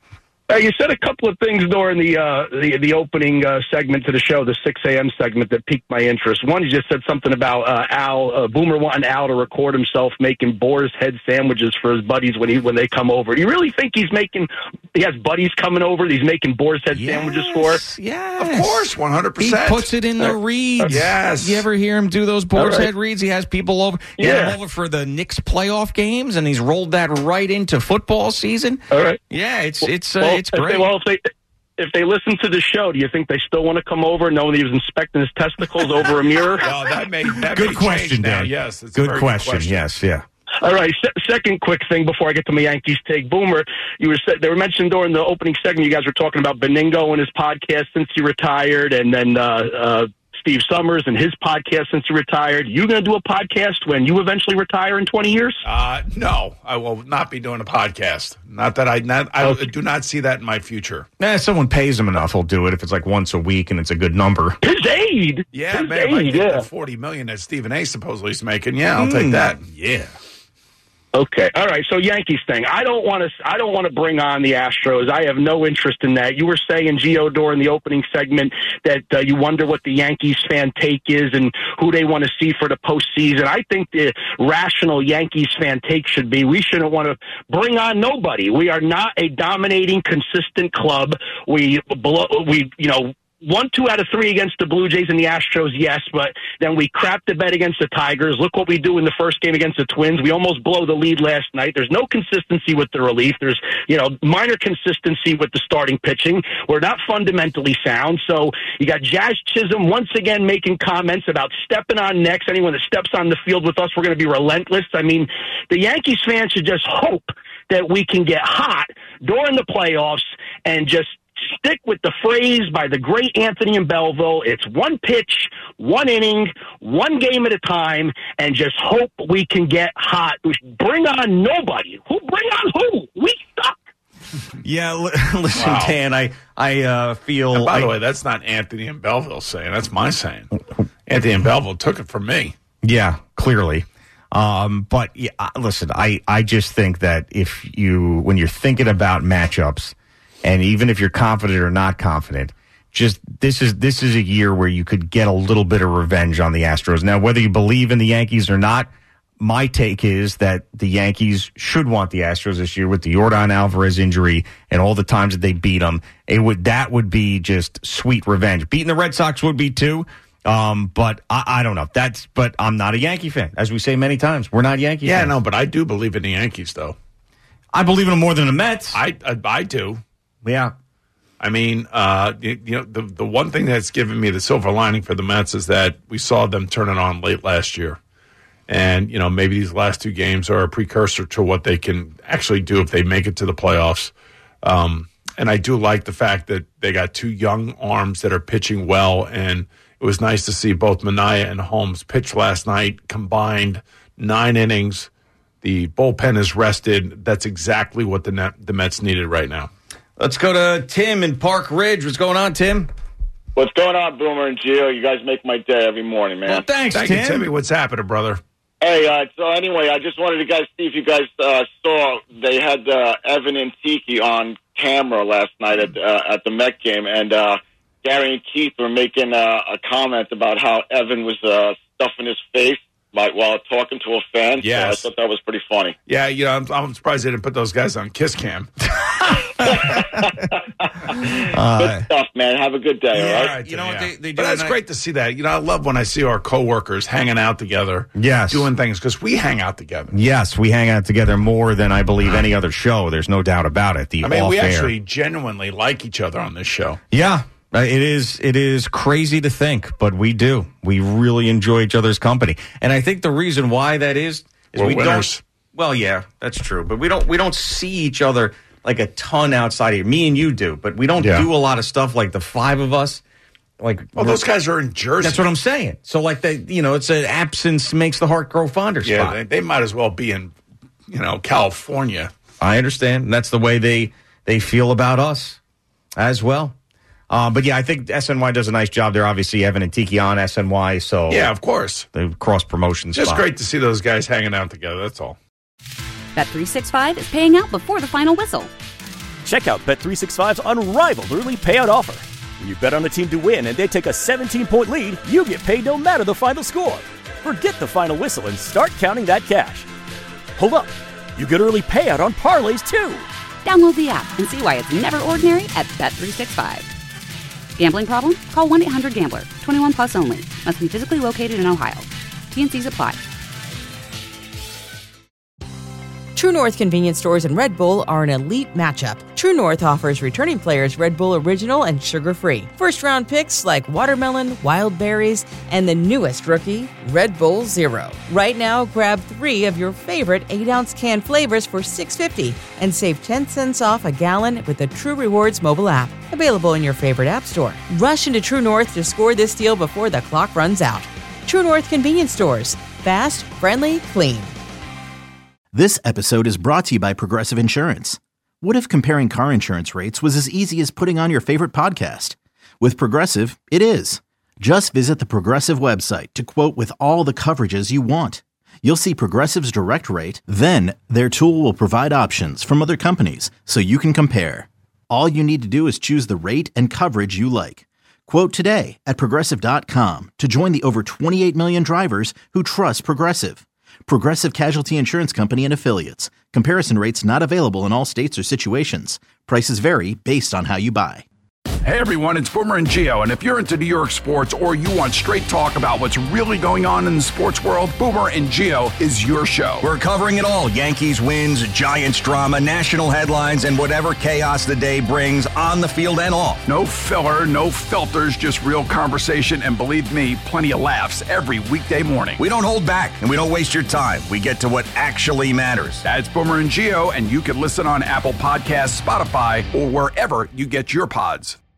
Speaker 22: You said a couple of things during the opening segment to the show, the 6 a.m. segment, that piqued my interest. One, you just said something about Boomer wanting Al to record himself making boar's head sandwiches for his buddies when they come over. Do you really think he has buddies coming over that he's making boar's head sandwiches for?
Speaker 5: Yes.
Speaker 13: Of course, 100%.
Speaker 5: He puts it in the reads.
Speaker 13: Yes.
Speaker 5: You ever hear him do those boar's head reads? He has people over. He had them over for the Knicks playoff games, and he's rolled that right into football season.
Speaker 22: All right.
Speaker 5: Yeah, it's
Speaker 22: great. If they listen to the show, do you think they still want to come over knowing that he was inspecting his testicles over a mirror?
Speaker 5: Good question, Dan.
Speaker 13: Yes, it's
Speaker 5: good
Speaker 13: a very
Speaker 5: question.
Speaker 13: good question.
Speaker 5: Yes, yeah.
Speaker 22: All right. Second quick thing before I get to my Yankees take. Boomer, they were mentioned during the opening segment. You guys were talking about Beningo and his podcast since he retired, and then Steve Summers and his podcast since he retired. You going to do a podcast when you eventually retire in 20 years?
Speaker 13: No, I will not be doing a podcast. Not that I do not see that in my future.
Speaker 5: If someone pays him enough, he'll do it. If it's like once a week and it's a good number.
Speaker 22: His aid.
Speaker 13: Yeah, man. If I get the $40 million that Stephen A. supposedly is making, I'll take that.
Speaker 5: Yeah.
Speaker 22: Okay. All right. So Yankees thing. I don't want to bring on the Astros. I have no interest in that. You were saying, Gio, during the opening segment that you wonder what the Yankees fan take is and who they want to see for the postseason. I think the rational Yankees fan take should be we shouldn't want to bring on nobody. We are not a dominating, consistent club. We 1, 2 out of 3 against the Blue Jays and the Astros, yes, but then we crap the bed against the Tigers. Look what we do in the first game against the Twins. We almost blow the lead last night. There's no consistency with the relief. There's, minor consistency with the starting pitching. We're not fundamentally sound. So you got Jazz Chisholm once again making comments about stepping on necks. Anyone that steps on the field with us, we're going to be relentless. I mean, the Yankees fans should just hope that we can get hot during the playoffs and just stick with the phrase by the great Anthony in Belleville. It's one pitch, one inning, one game at a time, and just hope we can get hot. Bring on nobody. Bring on who? We suck.
Speaker 5: Yeah, listen, wow. Dan, I feel...
Speaker 13: And by the way, that's not Anthony in Belleville saying. That's my saying. Anthony in Belleville took it from me.
Speaker 5: Yeah, clearly. But listen, I just think that when you're thinking about matchups, and even if you're confident or not confident, just this is a year where you could get a little bit of revenge on the Astros. Now, whether you believe in the Yankees or not, my take is that the Yankees should want the Astros this year with the Yordan Alvarez injury and all the times that they beat them. That would be just sweet revenge. Beating the Red Sox would be too. But I don't know. But I'm not a Yankee fan, as we say many times. We're not Yankees.
Speaker 13: Yeah,
Speaker 5: fans.
Speaker 13: no, but I do believe in the Yankees, though.
Speaker 5: I believe in them more than the Mets.
Speaker 13: I do.
Speaker 5: Yeah.
Speaker 13: I mean, the one thing that's given me the silver lining for the Mets is that we saw them turn it on late last year. And, maybe these last 2 games are a precursor to what they can actually do if they make it to the playoffs. And I do like the fact that they got 2 young arms that are pitching well. And it was nice to see both Minaya and Holmes pitch last night, combined 9 innings. The bullpen is rested. That's exactly what the Mets needed right now.
Speaker 5: Let's go to Tim in Park Ridge. What's going on, Tim?
Speaker 6: What's going on, Boomer and Gio? You guys make my day every morning, man.
Speaker 5: Well, thank
Speaker 13: Tim. You, Timmy. What's happening, brother?
Speaker 6: Hey, so anyway, I just wanted to see if you guys saw they had Evan and Tiki on camera last night at the Met game, and Gary and Keith were making a comment about how Evan was stuffing his face while talking to a fan.
Speaker 13: Yes.
Speaker 6: So I thought that was pretty funny.
Speaker 13: Yeah, I'm surprised they didn't put those guys on Kiss Cam.
Speaker 6: Good stuff, man. Have a good day, all right?
Speaker 5: You know what they do?
Speaker 13: But that's great to see that. I love when I see our coworkers hanging out together.
Speaker 5: Yes.
Speaker 13: Doing things, because we hang out together.
Speaker 5: Yes, we hang out together more than I believe any other show. There's no doubt about it.
Speaker 13: We actually genuinely like each other on this show.
Speaker 5: Yeah. It is crazy to think, but we do. We really enjoy each other's company. And I think the reason why that is
Speaker 13: we winners.
Speaker 5: don't. Well, yeah, that's true. But we don't see each other like a ton outside here. Me and you do, but we don't do a lot of stuff like the 5 of us.
Speaker 13: Those guys are in Jersey.
Speaker 5: That's what I'm saying. So it's an absence makes the heart grow fonder spot.
Speaker 13: Yeah, they might as well be in, California.
Speaker 5: I understand. And that's the way they feel about us as well. But yeah, I think SNY does a nice job there. Obviously, Evan and Tiki on SNY, so
Speaker 13: yeah, of course,
Speaker 5: the cross promotion.
Speaker 13: Just great to see those guys hanging out together. That's all.
Speaker 1: Bet365 is paying out before the final whistle.
Speaker 2: Check out Bet365's unrivaled early payout offer. When you bet on a team to win and they take a 17-point lead, you get paid no matter the final score. Forget the final whistle and start counting that cash. Hold up. You get early payout on parlays, too.
Speaker 1: Download the app and see why it's never ordinary at Bet365. Gambling problem? Call 1-800-GAMBLER. 21 plus only. Must be physically located in Ohio. T&Cs apply.
Speaker 3: True North convenience stores and Red Bull are an elite matchup. True North offers returning players Red Bull Original and sugar-free. First-round picks like watermelon, wild berries, and the newest rookie, Red Bull Zero. Right now, grab 3 of your favorite 8-ounce can flavors for $6.50 and save 10 cents off a gallon with the True Rewards mobile app. Available in your favorite app store. Rush into True North to score this deal before the clock runs out. True North convenience stores. Fast, friendly, clean.
Speaker 4: This episode is brought to you by Progressive Insurance. What if comparing car insurance rates was as easy as putting on your favorite podcast? With Progressive, it is. Just visit the Progressive website to quote with all the coverages you want. You'll see Progressive's direct rate, then their tool will provide options from other companies so you can compare. All you need to do is choose the rate and coverage you like. Quote today at Progressive.com to join the over 28 million drivers who trust Progressive. Progressive Casualty Insurance Company and Affiliates. Comparison rates not available in all states or situations. Prices vary based on how you buy.
Speaker 8: Hey everyone, it's Boomer and Gio, and if you're into New York sports or you want straight talk about what's really going on in the sports world, Boomer and Gio is your show.
Speaker 10: We're covering it all. Yankees wins, Giants drama, national headlines, and whatever chaos the day brings on the field and off.
Speaker 8: No filler, no filters, just real conversation, and believe me, plenty of laughs every weekday morning.
Speaker 10: We don't hold back, and we don't waste your time. We get to what actually matters.
Speaker 8: That's Boomer and Gio, and you can listen on Apple Podcasts, Spotify, or wherever you get your pods.